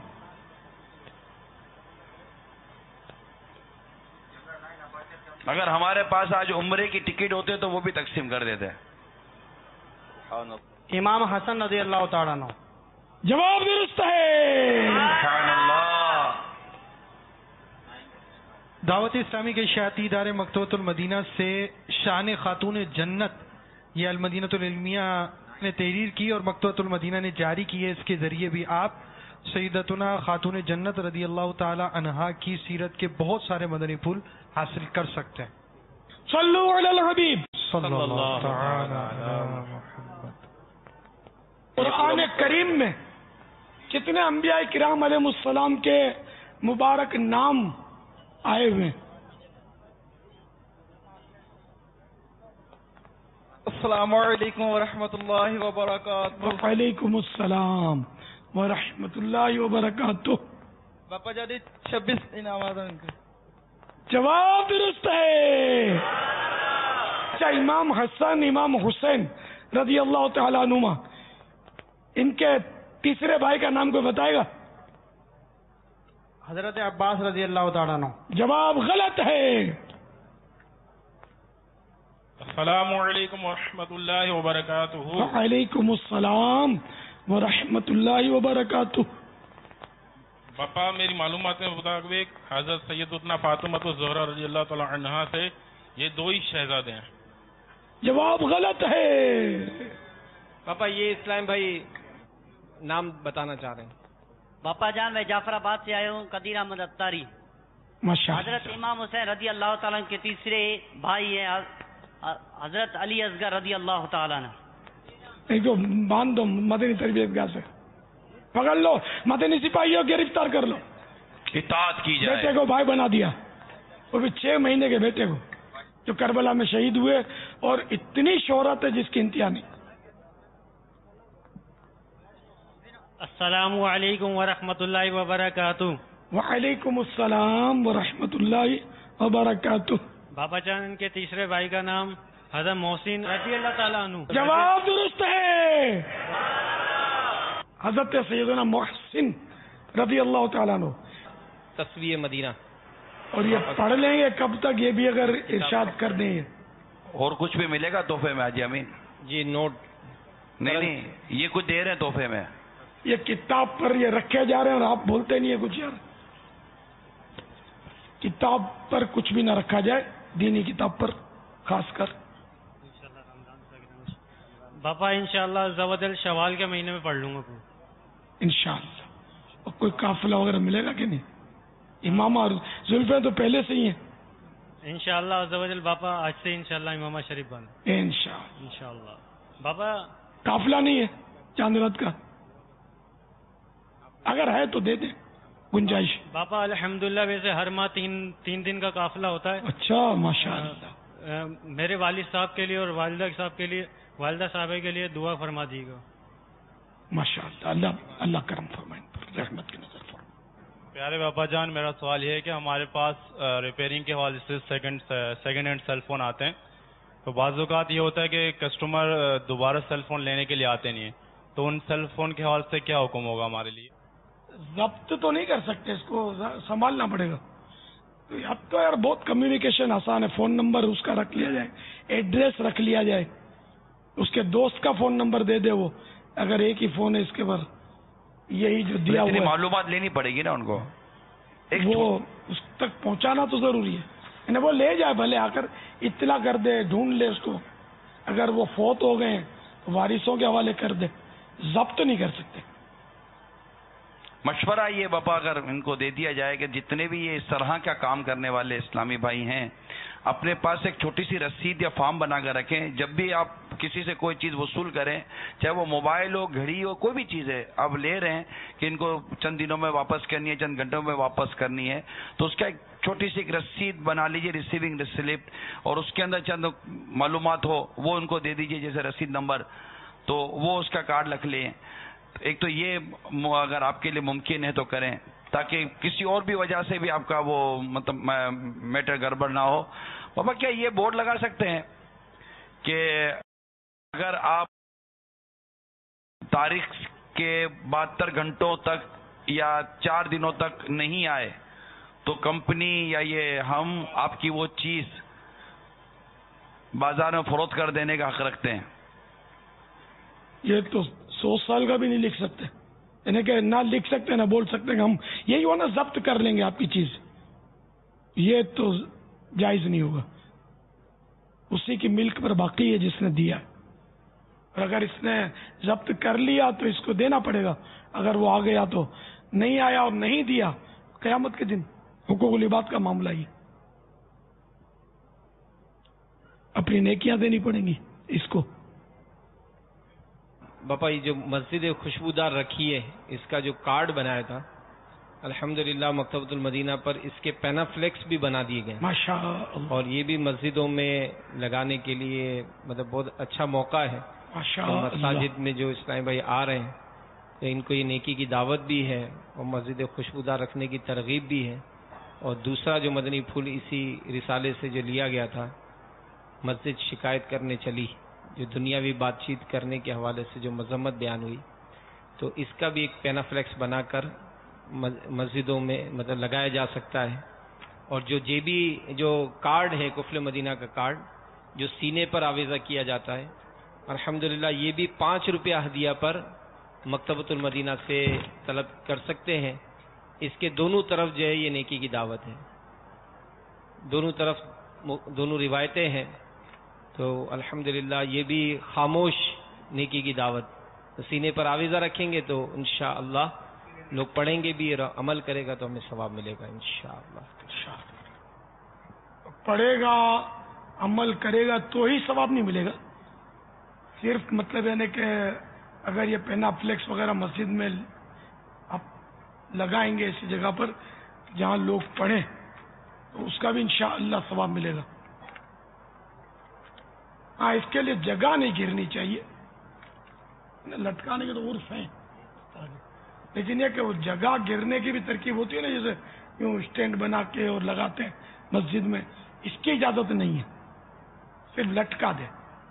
اگر ہمارے پاس آج عمرے کی ٹکٹ ہوتے تو وہ بھی تقسیم کر دیتے. امام حسن رضی اللہ تعالیٰ عنہ. جواب درست ہے. سبحان اللہ. دعوت اسلامی کے اشاعتی ادارے مکتبۃ المدینہ سے شان خاتون جنت یہ المدینہ العلمیہ نے تحریر کی اور مکتبۃ المدینہ نے جاری کی ہے. اس کے ذریعے بھی آپ سیدتنا خاتون جنت رضی اللہ تعالی عنہا کی سیرت کے بہت سارے مدنی پھول حاصل کر سکتے ہیں. صلو علی الحبیب صلی اللہ تعالی علی محمد. قرآن کریم میں کتنے انبیاء کرام علیہ السلام کے مبارک نام آئے ہوئے؟ السلام علیکم ورحمۃ اللہ وبرکاتہ. وعلیکم السلام ورحمۃ اللہ وبرکاتہ. باپا جانے چھبیس انعامات ہیں ان کے. جواب درست ہے. اچھا, امام حسن امام حسین رضی اللہ تعالیٰ عنہما, ان کے تیسرے بھائی کا نام کوئی بتائے گا؟ حضرت عباس رضی اللہ تعالیٰ عنہ. جواب غلط ہے. السلام علیکم ورحمۃ اللہ وبرکاتہ. وعلیکم السلام ورحمۃ اللہ وبرکاتہ. باپا میری معلومات کے مطابق حضرت سیدتنا فاطمہ الزہرا رضی اللہ تعالی عنہا سے یہ دو ہی شہزادے ہیں. جواب غلط ہے. پاپا یہ اسلام بھائی نام بتانا چاہ رہے ہیں. باپا جان میں جعفر آباد سے آیا ہوں, قدیر احمد اتاری. حضرت امام حسین رضی اللہ تعالیٰ کے تیسرے بھائی ہیں حضرت علی اصغر رضی اللہ تعالیٰ عنہ. ایک تو باندھ دو مدنی تربیت گاہ سے, پکڑ لو مدنی سپاہیوں گرفتار کر لو. اطاعت کی جائے. بیٹے کو بھائی بنا دیا, وہ بھی چھ مہینے کے بیٹے کو جو کربلا میں شہید ہوئے, اور اتنی شہرت ہے جس کی انتہا نہیں. السلام علیکم ورحمۃ اللہ وبرکاتہ. وعلیکم السلام ورحمۃ اللہ وبرکاتہ. بابا جان کے تیسرے بھائی کا نام حضرت محسن رضی اللہ تعالیٰ عنہ. جواب درست ہے. حضرت سیدنا محسن رضی اللہ تعالیٰ عنہ. تصویر مدینہ. اور یہ پڑھ لیں گے کب تک, یہ بھی اگر ارشاد کر دیں گے. اور کچھ بھی ملے گا تحفے میں حاجی امین؟ جی نوٹ نہیں نہیں, یہ کچھ دے رہے ہیں تحفے میں. یہ کتاب پر یہ رکھے جا رہے ہیں اور آپ بولتے نہیں ہیں کچھ. یار کتاب پر کچھ بھی نہ رکھا جائے, دینی کتاب پر خاص کر. باپا انشاءاللہ زوجل شوال کے مہینے میں پڑھ لوں گا انشاءاللہ. اور کوئی قافلہ وغیرہ ملے گا کہ نہیں؟ امامہ اور زلفیں تو پہلے سے ہی ہیں انشاءاللہ. زوجل باپا آج سے انشاءاللہ امامہ شریف بن انشاءاللہ. انشاءاللہ. باپا قافلہ نہیں ہے چاند رات کا, اگر ہے تو دے دیں گنجائش. باپا الحمدللہ ویسے ہر ماہ تین تین دن کا قافلہ ہوتا ہے. اچھا ماشاءاللہ. میرے والد صاحب کے لیے اور والدہ صاحب کے لیے, والدہ صاحبہ کے لیے دعا فرما دیے گا. ماشاءاللہ. اللہ اللہ کرم فرمائیں, رحمت کی نظر فرمائیں. پیارے بابا جان, میرا سوال یہ ہے کہ ہمارے پاس ریپیئرنگ کے حوالے سے second second hand cell phone آتے ہیں, تو بعض اوقات یہ ہوتا ہے کہ کسٹمر دوبارہ سیل فون لینے کے لیے آتے نہیں ہیں, تو ان سیل فون کے حوالے سے کیا حکم ہوگا ہمارے لیے؟ ضبط تو نہیں کر سکتے, اس کو سنبھالنا پڑے گا. اب تو یار بہت کمیونیکیشن آسان ہے، فون نمبر اس کا رکھ لیا جائے، ایڈریس رکھ لیا جائے، اس کے دوست کا فون نمبر دے دے، وہ اگر ایک ہی فون ہے اس کے پر یہی جو دیا ہوا ہے، معلومات لینی پڑے گی نا ان کو، وہ اس تک پہنچانا تو ضروری ہے، یعنی وہ لے جائے، بھلے آ کر اطلاع کر دے، ڈھونڈ لے اس کو، اگر وہ فوت ہو گئے تو وارثوں کے حوالے کر دے، ضبط نہیں کر سکتے۔ مشورہ یہ باپا اگر ان کو دے دیا جائے کہ جتنے بھی یہ اس طرح کا کام کرنے والے اسلامی بھائی ہیں، اپنے پاس ایک چھوٹی سی رسید یا فارم بنا کر رکھیں، جب بھی آپ کسی سے کوئی چیز وصول کریں، چاہے وہ موبائل ہو، گھڑی ہو، کوئی بھی چیز ہے آپ لے رہے ہیں کہ ان کو چند دنوں میں واپس کرنی ہے، چند گھنٹوں میں واپس کرنی ہے، تو اس کا ایک چھوٹی سی ایک رسید بنا لیجئے، ریسیونگ سلپ، اور اس کے اندر چند معلومات ہو وہ ان کو دے دیجئے، جیسے رسید نمبر، تو وہ اس کا کارڈ رکھ لیں۔ ایک تو یہ اگر آپ کے لیے ممکن ہے تو کریں، تاکہ کسی اور بھی وجہ سے بھی آپ کا وہ مطلب میٹر گڑبڑ نہ ہو۔ بابا کیا یہ بورڈ لگا سکتے ہیں کہ اگر آپ تاریخ کے بہتر گھنٹوں تک یا چار دنوں تک نہیں آئے تو کمپنی یا یہ ہم آپ کی وہ چیز بازار میں فروخت کر دینے کا حق رکھتے ہیں؟ یہ تو سو سال کا بھی نہیں لکھ سکتے، یعنی کہ نہ لکھ سکتے نہ بول سکتے کہ ہم یہی ہونا ضبط کر لیں گے آپ کی چیز، یہ تو جائز نہیں ہوگا۔ اسی کی ملک پر باقی ہے جس نے دیا، اور اگر اس نے ضبط کر لیا تو اس کو دینا پڑے گا، اگر وہ آ گیا تو نہیں آیا اور نہیں دیا، قیامت کے دن حقوق العباد کا معاملہ ہی، اپنی نیکیاں دینی پڑیں گی اس کو۔ باپا یہ جو مسجد خوشبودار رکھی ہے، اس کا جو کارڈ بنایا تھا الحمدللہ مکتبۃ المدینہ پر اس کے پینافلیکس بھی بنا دیے گئے ماشاءاللہ، اور یہ بھی مسجدوں میں لگانے کے لیے مطلب بہت اچھا موقع ہے۔ مساجد میں جو اسلامی بھائی آ رہے ہیں تو ان کو یہ نیکی کی دعوت بھی ہے اور مسجد خوشبودار رکھنے کی ترغیب بھی ہے۔ اور دوسرا جو مدنی پھول اسی رسالے سے جو لیا گیا تھا، مسجد شکایت کرنے چلی، جو دنیاوی بات چیت کرنے کے حوالے سے جو مذمت بیان ہوئی، تو اس کا بھی ایک پینافلیکس بنا کر مسجدوں میں مطلب لگایا جا سکتا ہے۔ اور جو جیبی جو کارڈ ہے کفل مدینہ کا کارڈ جو سینے پر آویزہ کیا جاتا ہے، الحمدللہ یہ بھی پانچ روپیہ ہدیہ پر مکتبۃ المدینہ سے طلب کر سکتے ہیں۔ اس کے دونوں طرف جو ہے یہ نیکی کی دعوت ہے، دونوں طرف دونوں روایتیں ہیں، تو الحمدللہ یہ بھی خاموش نیکی کی دعوت، تو سینے پر آویزہ رکھیں گے تو انشاءاللہ لوگ پڑھیں گے بھی اور عمل کرے گا تو ہمیں ثواب ملے گا انشاءاللہ۔ پڑھے گا عمل کرے گا تو ہی ثواب نہیں ملے گا، صرف مطلب یعنی کہ اگر یہ پینا فلیکس وغیرہ مسجد میں آپ لگائیں گے ایسی جگہ پر جہاں لوگ پڑھیں تو اس کا بھی انشاءاللہ ثواب ملے گا۔ ہاں اس کے لیے جگہ نہیں گرنی چاہیے، لٹکانے کے تو عرف ہیں، لیکن یہ کہ وہ جگہ گرنے کی بھی ترکیب ہوتی ہے نا، جیسے یوں اسٹینڈ بنا کے اور لگاتے ہیں مسجد میں، اس کی اجازت نہیں ہے، صرف لٹکا دے۔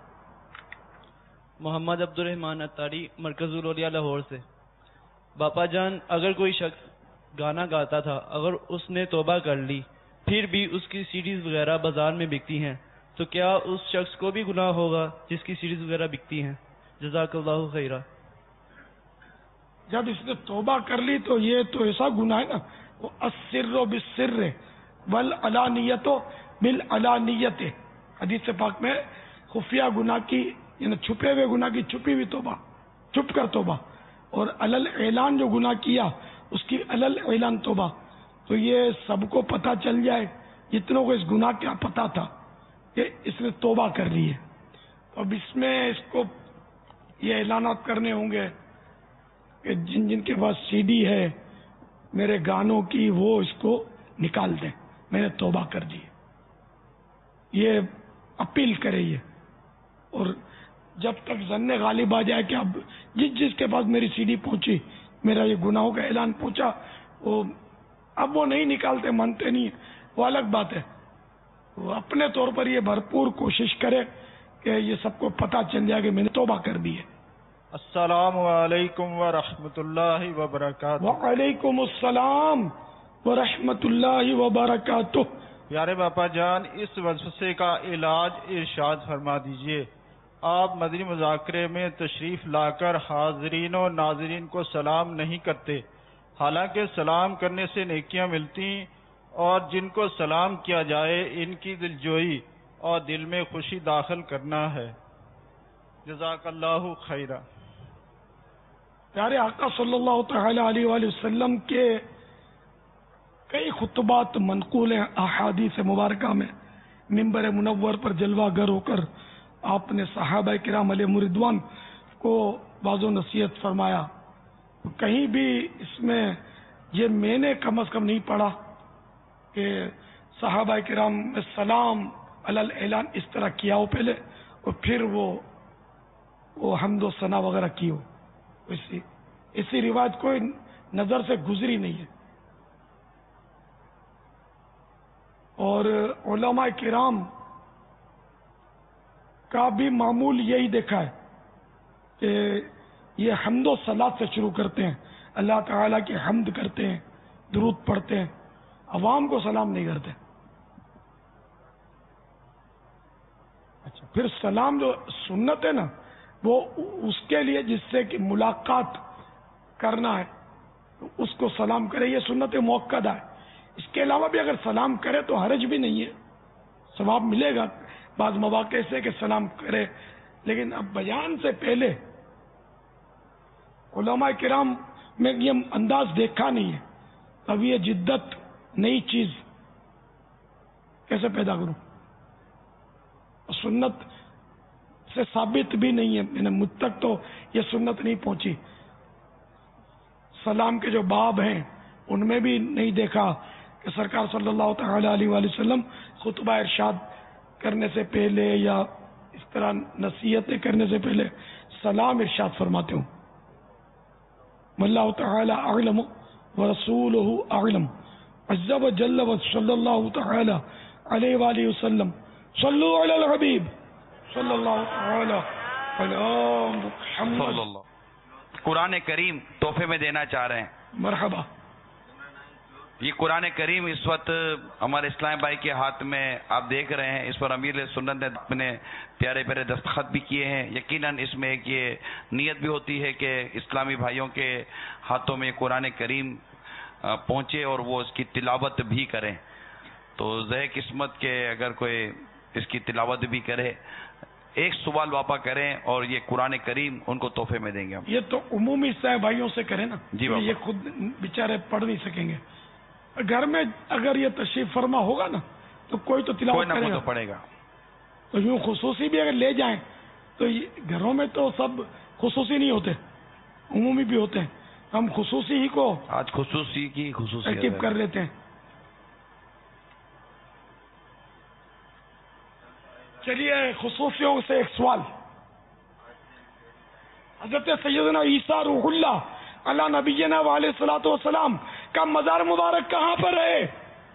محمد عبد الرحمان اتاری، مرکز الولیا لاہور سے۔ باپا جان، اگر کوئی شخص گانا گاتا تھا، اگر اس نے توبہ کر لی پھر بھی اس کی سیڈیز وغیرہ بازار میں بکتی ہیں، تو کیا اس شخص کو بھی گناہ ہوگا جس کی سیڈیز وغیرہ بکتی ہیں؟ جزاک اللہ خیرہ۔ جب اس نے توبہ کر لی تو یہ تو ایسا گناہ ہے نا، وہ السر بالسر والعلانیت بالعلانیت، حدیث پاک میں خفیہ گناہ کی یعنی چھپے ہوئے گناہ کی چھپی ہوئی توبہ، چھپ کر توبہ، اور علل اعلان جو گناہ کیا اس کی علل اعلان توبہ۔ تو یہ سب کو پتہ چل جائے، جتنوں کو اس گناہ کا پتہ تھا کہ اس نے توبہ کر لی ہے، اب اس میں اس کو یہ اعلانات کرنے ہوں گے کہ جن جن کے پاس سی ڈی ہے میرے گانوں کی وہ اس کو نکال دیں، میں نے توبہ کر دی، یہ اپیل کرے یہ۔ اور جب تک ظن غالب آ جائے کہ اب جس جس کے پاس میری سی ڈی پہنچی، میرا یہ گناہوں کا اعلان پہنچا، وہ اب وہ نہیں نکالتے، مانتے نہیں، وہ الگ بات ہے۔ وہ اپنے طور پر یہ بھرپور کوشش کرے کہ یہ سب کو پتہ چل جائے کہ میں نے توبہ کر دی ہے۔ السلام علیکم ورحمۃ اللہ وبرکاتہ۔ وعلیکم السلام ورحمۃ اللہ وبرکاتہ۔ پیارے باپا جان، اس وسوسے کا علاج ارشاد فرما دیجئے۔ آپ مدنی مذاکرے میں تشریف لا کر حاضرین و ناظرین کو سلام نہیں کرتے، حالانکہ سلام کرنے سے نیکیاں ملتی، اور جن کو سلام کیا جائے ان کی دلجوئی اور دل میں خوشی داخل کرنا ہے۔ جزاک اللہ خیرہ۔ پیارے آقا صلی اللہ تعالی علیہ وآلہ وسلم کے کئی خطبات منقول ہیں احادیث مبارکہ میں۔ منبر منور پر جلوہ گر ہو کر آپ نے صحابہ کرام علیہ رضوان کو واضح نصیحت فرمایا۔ کہیں بھی اس میں یہ میں نے کم از کم نہیں پڑھا کہ صحابہ کرام میں سلام علی الاعلان اس طرح کیا ہو پہلے اور پھر وہ وہ حمد و ثنا وغیرہ کی ہو۔ اسی اسی روایت کوئی نظر سے گزری نہیں ہے۔ اور علماء کرام کا بھی معمول یہی دیکھا ہے کہ یہ حمد و صلات سے شروع کرتے ہیں، اللہ تعالیٰ کی حمد کرتے ہیں، درود پڑھتے ہیں، عوام کو سلام نہیں کرتے۔ اچھا، پھر سلام جو سنت ہے نا، وہ اس کے لیے جس سے کہ ملاقات کرنا ہے اس کو سلام کرے، یہ سنت موقدہ ہے۔ اس کے علاوہ بھی اگر سلام کرے تو حرج بھی نہیں ہے، ثواب ملے گا بعض مواقع سے کہ سلام کرے۔ لیکن اب بیان سے پہلے علماء کرام میں یہ انداز دیکھا نہیں ہے، اب یہ جدت نئی چیز کیسے پیدا کروں؟ سنت سے ثابت بھی نہیں ہے، میں نے مجھ تک تو یہ سنت نہیں پہنچی۔ سلام کے جو باب ہیں ان میں بھی نہیں دیکھا کہ سرکار صلی اللہ تعالی علیہ وآلہ وسلم خطبہ ارشاد کرنے سے پہلے یا اس طرح نصیحتیں کرنے سے پہلے سلام ارشاد فرماتے ہوں۔ واللہ تعالی اعلم ورسولہ اعلم عز وجل وصلی اللہ تعالی علیہ وآلہ وسلم صلو علی الحبیب صلی اللہ تعالی علی محمد۔ قرآن کریم تحفے میں دینا چاہ رہے ہیں۔ مرحبا۔ یہ قرآن کریم اس وقت ہمارے اسلام بھائی کے ہاتھ میں آپ دیکھ رہے ہیں، اس پر امیر سنت نے اپنے پیارے پیارے دستخط بھی کیے ہیں۔ یقیناً اس میں ایک یہ نیت بھی ہوتی ہے کہ اسلامی بھائیوں کے ہاتھوں میں قرآن کریم پہنچے اور وہ اس کی تلاوت بھی کریں۔ تو زہ قسمت کے اگر کوئی اس کی تلاوت بھی کرے، ایک سوال واپا کریں اور یہ قرآن کریم ان کو تحفے میں دیں گے ہم۔ یہ تو عمومی اسلامی بھائیوں سے کریں نا، جی یہ خود بیچارے پڑھ نہیں سکیں گے۔ گھر میں اگر یہ تشریف فرما ہوگا نا تو کوئی تو تلاوت کرے گا، پڑے گا۔ تو یوں خصوصی بھی اگر لے جائیں تو گھروں میں تو سب خصوصی نہیں ہوتے، عمومی بھی ہوتے ہیں، ہم خصوصی ہی کو آج خصوصی کی خصوصی ترکیب کر لیتے ہیں۔ چلیے خصوصیوں سے ایک سوال، حضرت سیدنا عیسیٰ روح اللہ علی نبینا علیہ الصلوۃ والسلام کا مزار مبارک کہاں پر ہے؟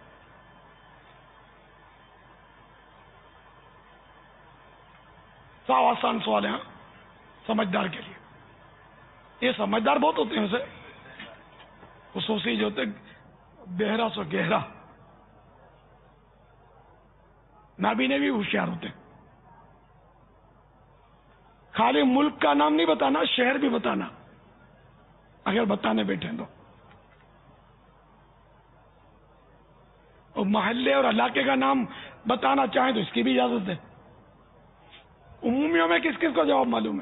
صاف آسان سوال ہے، سمجھدار کے لیے۔ یہ سمجھدار بہت ہوتے ہیں ویسے، خصوصی جو ہوتے گہرا سو گہرا، نابینے بھی ہوشیار ہوتے ہیں۔ خالی ملک کا نام نہیں بتانا، شہر بھی بتانا اگر بتانے بیٹھے تو، اور محلے اور علاقے کا نام بتانا چاہیں تو اس کی بھی اجازت ہے۔ عمومیوں میں کس کس کو جواب معلوم ہے؟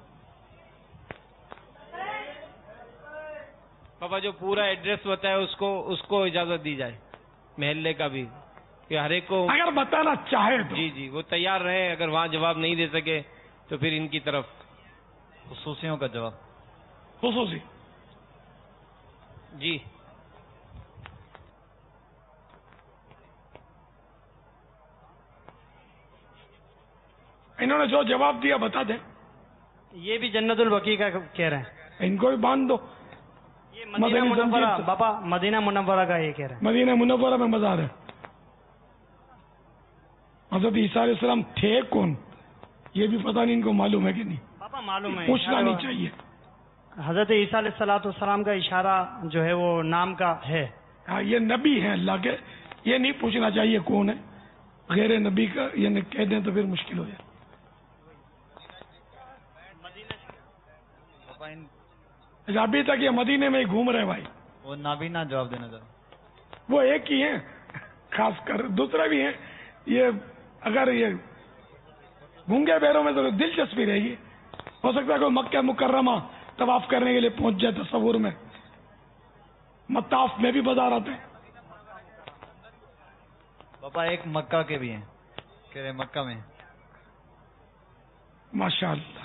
بابا جو پورا ایڈریس ہوتا ہے اس کو اس کو اجازت دی جائے، محلے کا بھی، کہ ہر ایک کو اگر بتانا چاہے تو جی جی وہ تیار رہے، اگر وہاں جواب نہیں دے سکے تو پھر ان کی طرف خصوصیوں کا جواب۔ خصوصی جی انہوں نے جو جواب دیا بتا دیں۔ یہ بھی جنت البقیع کا کہہ رہے ہیں، ان کو بھی باندھ دو۔ یہ مدینہ منورہ، باپا مدینہ منورہ کا یہ کہہ رہے ہیں۔ مدینہ منورہ میں مزار ہے۔ حضرت عیسیٰ علیہ السلام تھے کون یہ بھی پتہ نہیں ان کو معلوم ہے کہ نہیں؟ باپا معلوم ہے، پوچھنا نہیں چاہیے۔ حضرت عیسیٰ علیہ الصلوۃ والسلام کا اشارہ جو ہے وہ نام کا ہے، ہاں یہ نبی ہیں اللہ کے، یہ نہیں پوچھنا چاہیے کون ہے، غیر نبی کا یہ کہہ دیں تو پھر مشکل ہو جائے. اچھا ابھی تک یہ مدینے میں ہی گھوم رہے بھائی. وہ نابینا جواب دینا چاہتا. وہ ایک ہی ہیں خاص کر، دوسرا بھی ہیں یہ اگر یہ گونگے بیروں میں تو دلچسپی رہے گی. ہو سکتا ہے کوئی مکہ مکرمہ طواف کرنے کے لیے پہنچ جائے تصور میں، مطاف میں بھی بازار آتے ہیں. پاپا ایک مکہ کے بھی ہیں، کہہ رہے مکہ میں. ماشاء اللہ.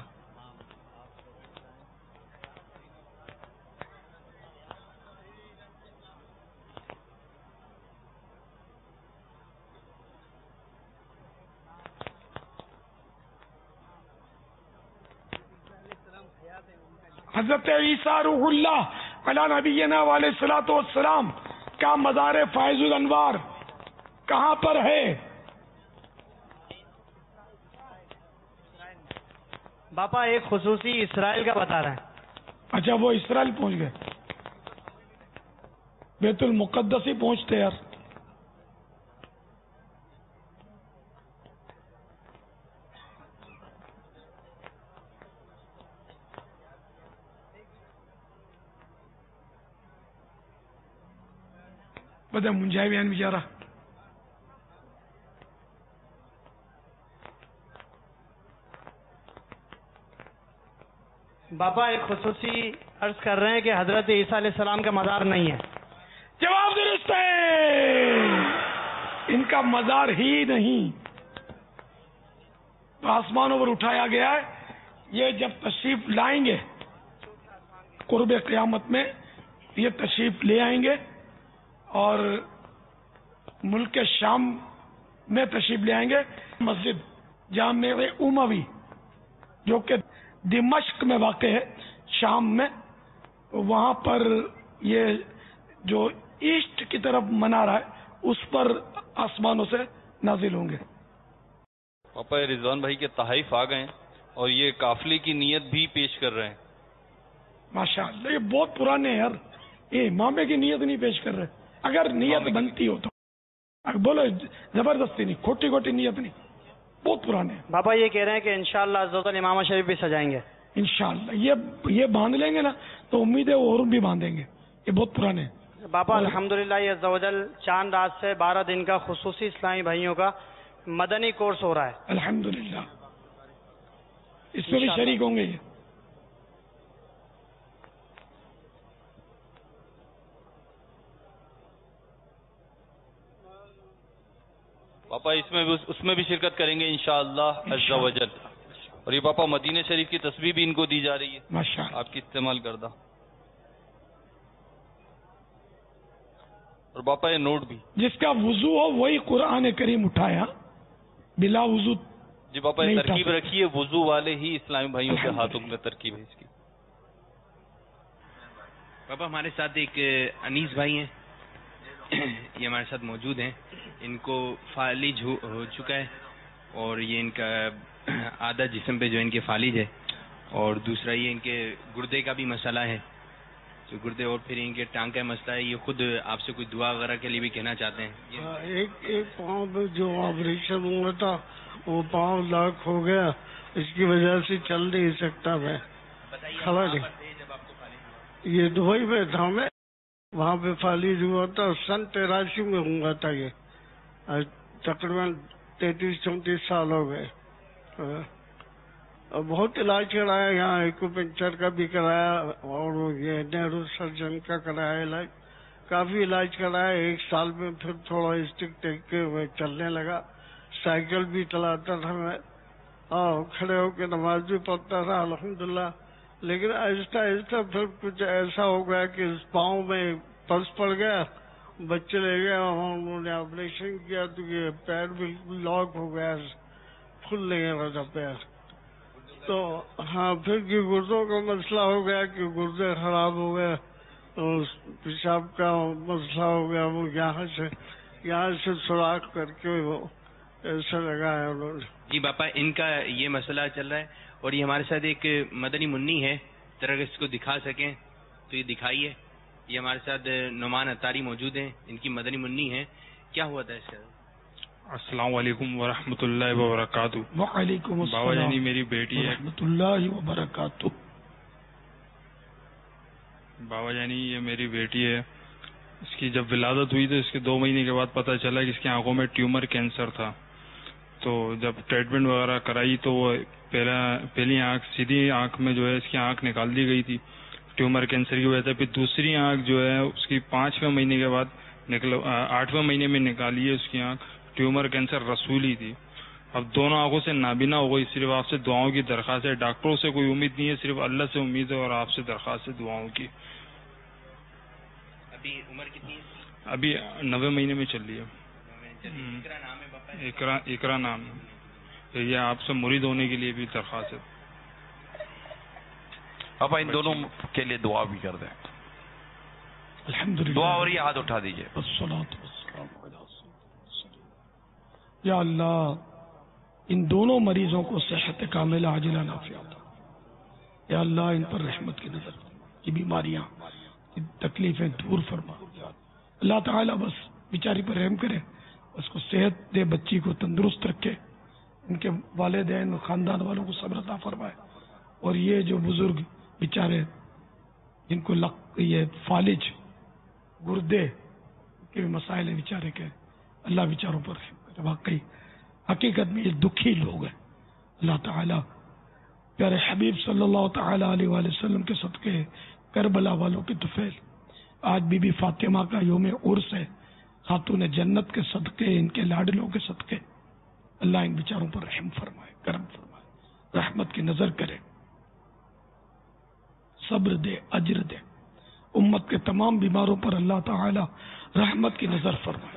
حضرت عیسیٰ روح اللہ علی نبینا علیہ الصلوۃ والسلام کا مزار فائز الانوار کہاں پر ہے؟ باپا ایک خصوصی اسرائیل کا بتا رہا ہے. اچھا وہ اسرائیل پہنچ گئے، بیت المقدس ہی پہنچتے یار. بتا منجائے بیان بیچارہ. باپا ایک خصوصی عرض کر رہے ہیں کہ حضرت عیسیٰ علیہ السلام کا مزار نہیں ہے. جواب درست ہے، ان کا مزار ہی نہیں. آسمانوں پر اٹھایا گیا ہے. یہ جب تشریف لائیں گے قرب قیامت میں، یہ تشریف لے آئیں گے اور ملک شام میں تشریف لے آئیں گے. مسجد جامع اموی جو کہ دمشق میں واقع ہے شام میں، وہاں پر یہ جو ایسٹ کی طرف منارہ ہے اس پر آسمانوں سے نازل ہوں گے. پاپا رضوان بھائی کے تحائف آ گئے ہیں اور یہ قافلے کی نیت بھی پیش کر رہے ہیں. ماشاء اللہ یہ بہت پرانے ہیں یار، یہ امامے کی نیت نہیں پیش کر رہے. اگر نیت بنتی ہو تو بولو، زبردستی نہیں، کھوٹی کھوٹی نیت نہیں، بہت پرانے ہیں. باپا یہ کہہ رہے ہیں کہ انشاءاللہ عزوجل امامہ شریف بھی سجائیں گے انشاءاللہ. یہ یہ باندھ لیں گے نا تو امید ہے وہ اور بھی باندھیں گے. یہ بہت پرانے ہیں. باپا الحمدللہ یہ عزوجل چاند رات سے بارہ دن کا خصوصی اسلامی بھائیوں کا مدنی کورس ہو رہا ہے. الحمدللہ اس میں بھی شریک ہوں گے. یہ پاپا اس میں بھی اس میں بھی شرکت کریں گے انشاءاللہ عز و جل. اور یہ پاپا مدینہ شریف کی تسبیح بھی ان کو دی جا رہی ہے ماشاءاللہ آپ کی استعمال کردہ. اور پاپا یہ نوٹ بھی، جس کا وضو ہو وہی قرآن کریم اٹھایا، بلا وضو. جی پاپا یہ ترکیب رکھی ہے، وضو والے ہی اسلامی بھائیوں کے ہاتھوں میں ترکیب ہے اس کی. پاپا ہمارے ساتھ ایک انیس بھائی ہیں، یہ ہمارے ساتھ موجود ہیں. ان کو فالج ہو چکا ہے اور یہ ان کا آدھا جسم پہ جو ان کے فالج ہے، اور دوسرا یہ ان کے گردے کا بھی مسئلہ ہے، تو گردے اور پھر ان کے ٹانگ کا مسئلہ ہے. یہ خود آپ سے کوئی دعا وغیرہ کے لیے بھی کہنا چاہتے ہیں. ایک ایک پاؤں پہ جو آپریشن ہوا تھا وہ پاؤں لاک ہو گیا، اس کی وجہ سے چل نہیں سکتا میں. کھڑا نہیں. یہ دبئی میں تھا، میں وہاں پہ فالج ہوا تھا، سن تراسی میں ہوا تھا. یہ تقریباً تینتیس چونتیس سال ہو گئے. بہت علاج کرایا، یہاں ایکوپنکچر کا بھی کرایا اور یہ نیرو سرجن کا کرایا علاج، کافی علاج کرایا. ایک سال میں پھر تھوڑا اسٹک ٹیک کے میں چلنے لگا، سائیکل بھی چلاتا تھا میں، اور کھڑے ہو کے نماز بھی پڑھتا تھا الحمدللہ. لیکن آہستہ آہستہ پھر کچھ ایسا ہو گیا کہ اس پاؤں میں پلس پڑ گیا، بچے لے گئے اور انہوں نے آپریشن کیا تو یہ پیر بالکل لاک ہو گیا، کھل نہیں رہا تھا پیر. تو ہاں پھر یہ گردوں کا مسئلہ ہو گیا کہ گردے خراب ہو گئے، پیشاب کا مسئلہ ہو گیا. وہ یہاں سے یہاں سے سوراخ کر کے وہ ایسا لگایا انہوں نے. جی باپا ان کا یہ مسئلہ چل رہا ہے، اور یہ ہمارے ساتھ ایک مدنی منی ہے، ذرا اگر اس کو دکھا سکیں تو یہ دکھائیے. یہ ہمارے ساتھ نعمان اتاری موجود ہیں، ان کی مدنی منی ہے. کیا ہوا تھا اس کا؟ السلام علیکم ورحمۃ اللہ وبرکاتہ. وعلیکم السلام. بابا جانی میری بیٹی ہے. ورحمۃ اللہ وبرکاتہ. بابا جانی یہ میری بیٹی ہے. اس کی جب ولادت ہوئی تو اس کے دو مہینے کے بعد پتہ چلا کہ اس کی آنکھوں میں ٹیومر کینسر تھا. تو جب ٹریٹمنٹ وغیرہ کرائی تو وہ پہلا پہلی آنکھ سیدھی آنکھ میں جو ہے اس کی آنکھ نکال دی گئی تھی ٹیومر کینسر کی وجہ سے. پھر دوسری آنکھ جو ہے اس کی پانچویں مہینے کے بعد نکل آٹھویں مہینے میں نکالی ہے اس کی آنکھ. ٹیومر کینسر رسولی تھی. اب دونوں آنکھوں سے نابینا ہو گئی. صرف آپ سے دعاؤں کی درخواست ہے. ڈاکٹروں سے کوئی امید نہیں ہے, صرف اللہ سے امید ہے اور آپ سے درخواست ہے دعاؤں کی. ابھی عمر کتنی ہے؟ ابھی نوے مہینے میں چل رہی ہے. اقرا اقرا نام ہے. یہ آپ سے مرید ہونے کے لیے بھی درخواست ہے. اب ان دونوں کے لیے دعا بھی کر دیں. الحمدللہ. دعا اور یہ ہاتھ اٹھا دیجئے. یا اللہ ان دونوں مریضوں کو صحت کاملہ عاجلہ نافع عطا. یا اللہ ان پر رحمت کی نظر, یہ بیماریاں یہ تکلیفیں دور فرما. اللہ تعالیٰ بس بیچاری پر رحم کرے, اس کو صحت دے, بچی کو تندرست رکھے, ان کے والدین خاندان والوں کو صبر عطا فرمائے. اور یہ جو بزرگ بیچارے جن کو لق یہ فالج گردے کے مسائل ہیں بیچارے کے, اللہ بیچاروں پر رحم کرے. واقعی حقیقت میں یہ دکھی لوگ ہیں. اللہ تعالیٰ پیارے حبیب صلی اللہ تعالی علیہ وآلہ وسلم کے صدقے, کربلا والوں کے طفیل, آج بی بی فاطمہ کا یوم عرس ہے, خاتون جنت کے صدقے, ان کے لاڈلوں کے صدقے, اللہ ان بیچاروں پر رحم فرمائے, کرم فرمائے, رحمت کی نظر کرے, صبر دے, اجر دے. امت کے تمام بیماروں پر اللہ تعالی رحمت کی نظر فرمائے,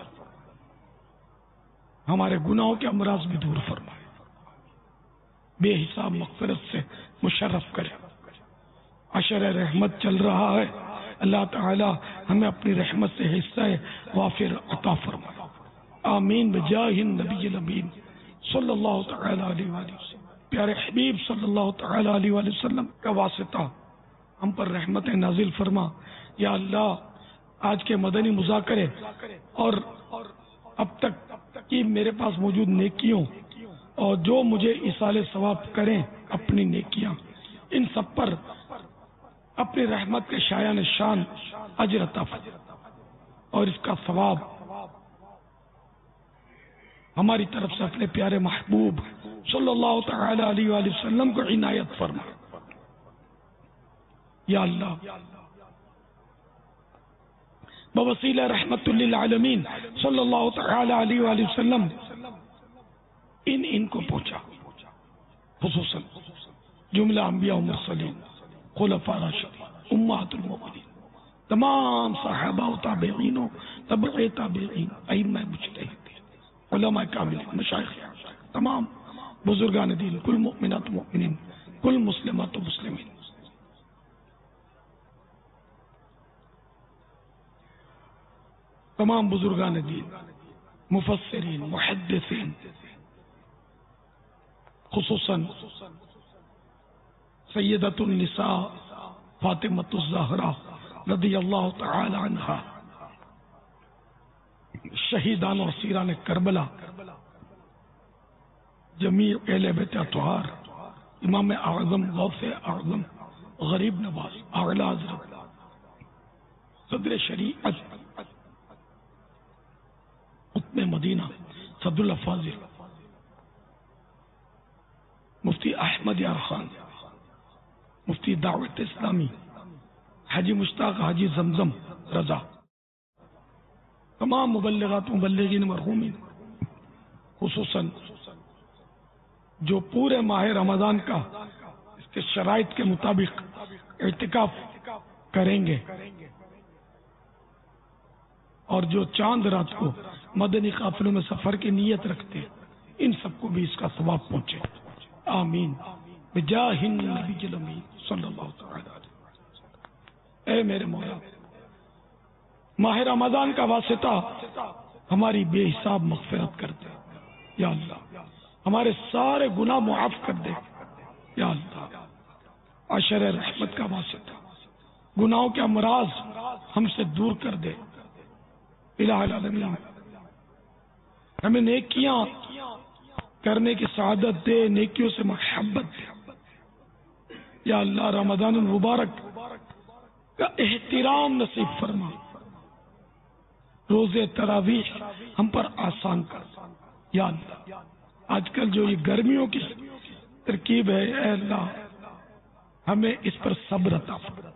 ہمارے گناہوں کے امراض بھی دور فرمائے, بے حساب مغفرت سے مشرف کرے. عشر رحمت چل رہا ہے, اللہ تعالی ہمیں اپنی رحمت سے حصہ وافر عطا فرمائے. آمین بجاہ النبی الامین صلی اللہ تعالی علیہ وآلہ وسلم. پیارے حبیب صلی اللہ تعالی علیہ وآلہ وسلم کا واسطہ ہم پر رحمت نازل فرما. یا اللہ آج کے مدنی مذاکرے اور اب تک کی میرے پاس موجود نیکیوں اور جو مجھے ایصال ثواب کریں اپنی نیکیاں, ان سب پر اپنی رحمت کے شایان شان اجر عطا فرما, اور اس کا ثواب ہماری طرف سے اپنے پیارے محبوب صلی اللہ تعالی علیہ وآلہ وسلم کو عنایت فرما. یا اللہ بوسیلہ رحمت للعالمین صلی اللہ تعالی علیہ وآلہ وسلم ان ان کو پہنچا, خصوصاً جملہ انبیاء و مرسلین, خلفاء راشدین, امہات المؤمنین, تمام صحابہ و تابعین و تبع تابعین, ائمہ مجتہدین, علماء کاملین, مشائخ, تمام بزرگان دین, کل مؤمنات و مؤمنین, کل مسلمات و مسلمین. تمام بزرگان دین, مفسرین, محدثین, خصوصاً سیدۃ النساء فاطمۃ الزہرا رضی اللہ تعالی عنہا, شہیدان و اسیران کربلا, جمیع اہل بیت اطہار, امام اعظم, غوث اعظم, غریب نواز, اعلی حضرت, صدر شریعت, قطب مدینہ, صدر الافاضل, مفتی احمد یار خان, مفتی دعوت اسلامی, حاجی مشتاق حاجی زمزم رضا, تمام مبلغات مبلغین مرحومین, خصوصاً جو پورے ماہ رمضان کا اس کے شرائط کے مطابق اعتکاف کریں گے اور جو چاند رات کو مدنی قافلوں میں سفر کی نیت رکھتے ہیں, ان سب کو بھی اس کا ثواب پہنچے. آمین بجاہ النبی الامین صلی اللہ تعالی علیہ وسلم. اے میرے مولا, ماہ رمضان کا واسطہ ہماری بے حساب مغفرت کر دے. یا اللہ ہمارے سارے گناہ معاف کر دے. یا اللہ عشر رحمت کا واسطہ گناہوں کے امراض ہم سے دور کر دے. الہ العالمین ہمیں نیکیاں کرنے کی سعادت دے، نیکیوں سے محبت دے. یا اللہ رمضان المبارک کا احترام نصیب فرما، روزے تراویح ہم پر آسان کر. یا اللہ آج کل جو یہ گرمیوں کی ترکیب ہے، اے اللہ ہمیں اس پر صبر عطا فرما،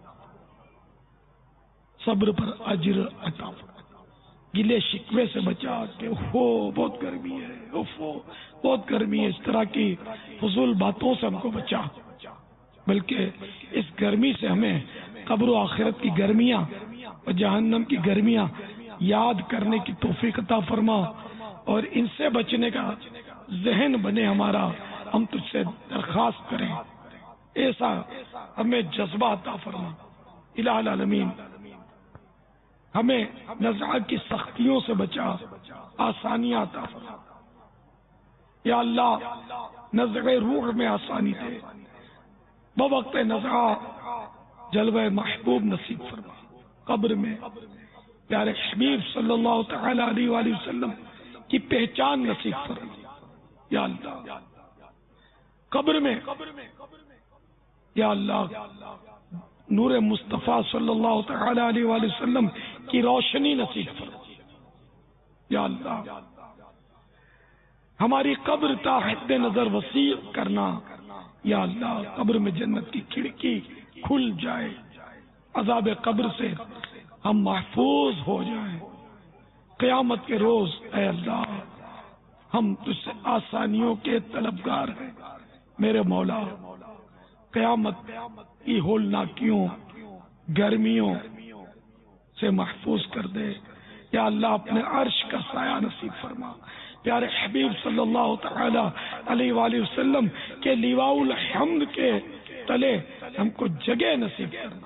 صبر پر اجر عطا فرما. گلے شکوے سے بچا کہ ہو بہت گرمی ہے، اوفو بہت گرمی ہے، اس طرح کی فضول باتوں سے ہم کو بچا، بلکہ اس گرمی سے ہمیں قبر و آخرت کی گرمیاں اور جہنم کی گرمیاں یاد کرنے کی توفیق عطا فرما، اور ان سے بچنے کا ذہن بنے ہمارا. ہم تجھ سے درخواست کریں ایسا ہمیں جذبہ عطا فرما. الہ العالمین ہمیں نزع کی سختیوں سے بچا، آسانیاں عطا فرما. یا اللہ نزع روح میں آسانی دے، بوقت نزع جلوہ محبوب نصیب فرما. قبر میں پیارے حبیب صلی اللہ تعالی علیہ وآلہ وسلم کی پہچان نصیب فرما. یا اللہ قبر میں یا اللہ نور مصطفیٰ صلی اللہ تعالی علیہ وآلہ وسلم کی روشنی نصیب فرما. یا اللہ ہماری قبر تا حد نظر وسیع کرنا. یا اللہ قبر میں جنت کی کھڑکی کھل جائے، عذاب قبر سے ہم محفوظ ہو جائیں. قیامت کے روز اے اللہ ہم تجھ سے آسانیوں کے طلبگار ہیں. میرے مولا قیامت کی ہولناکیوں گرمیوں سے محفوظ کر دے. یا اللہ اپنے عرش کا سایہ نصیب فرما. پیارے حبیب صلی اللہ تعالی علیہ وآلہ وسلم کے لیواء الحمد کے تلے ہم کو جگہ نصیب کرنا.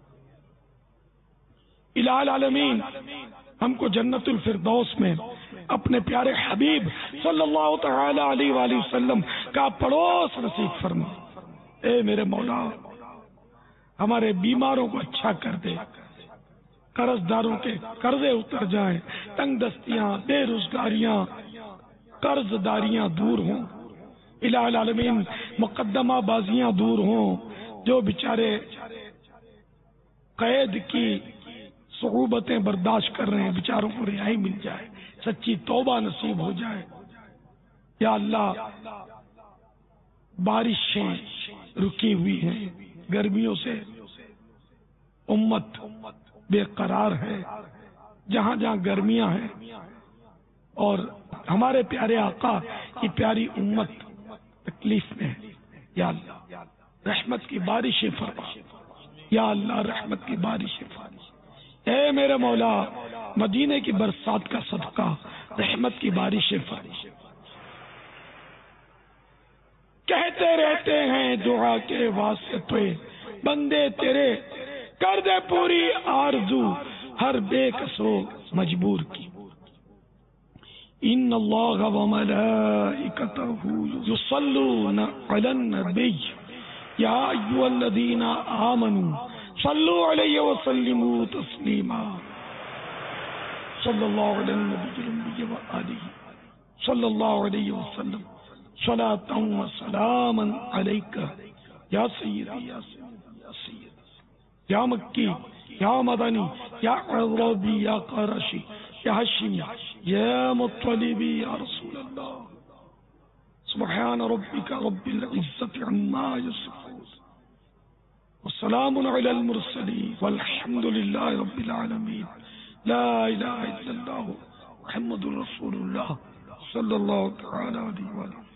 الہ العالمین ہم کو جنت الفردوس میں اپنے پیارے حبیب صلی اللہ تعالی علیہ وآلہ وسلم کا پڑوس نصیب فرما. اے میرے مولا ہمارے بیماروں کو اچھا کر دے، قرض داروں کے قرضے اتر جائیں، تنگ دستیاں، بے روزگاریاں، قرض داریاں دور ہوں. الہ العالمین مقدمہ بازیاں دور ہوں. جو بیچارے قید کی صعوبتیں برداشت کر رہے ہیں بیچاروں کو رہائی مل جائے، سچی توبہ نصیب ہو جائے. یا اللہ بارشیں رکی ہوئی ہیں، گرمیوں سے امت بے قرار ہے، جہاں جہاں گرمیاں ہیں، اور ہمارے پیارے آقا کی پیاری امت تکلیف میں ہے. یا اللہ رحمت کی بارشیں فرما. یا اللہ رحمت کی بارشیں فرما. اے میرے مولا مدینے کی برسات کا صدقہ رحمت کی بارشیں فرما. کہتے رہتے ہیں دعا کے واسطے بندے تیرے، کر دے پوری آرزو ہر بے کسو مجبور کی. ان اللہ وملائکتہ یصلون علی النبی یا ایھا الذین آمنوا صلوا علیہ وسلموا تسلیما. صلی اللہ علی النبی الامی وآلہ صلی اللہ علیہ وسلم صلاۃ و سلاما علیک یا سیدی یا سیدی یا سیدی یا مکی یا مدنی یا عربی یا قرشی یا ہاشمی یا مطلبی یا رسول اللہ. سبحان ربک رب العزت عما یصفون والسلام علی المرسلین والحمد للہ رب العالمین. لا الہ الا اللہ محمد رسول اللہ صلی اللہ تعالی علیہ وسلم.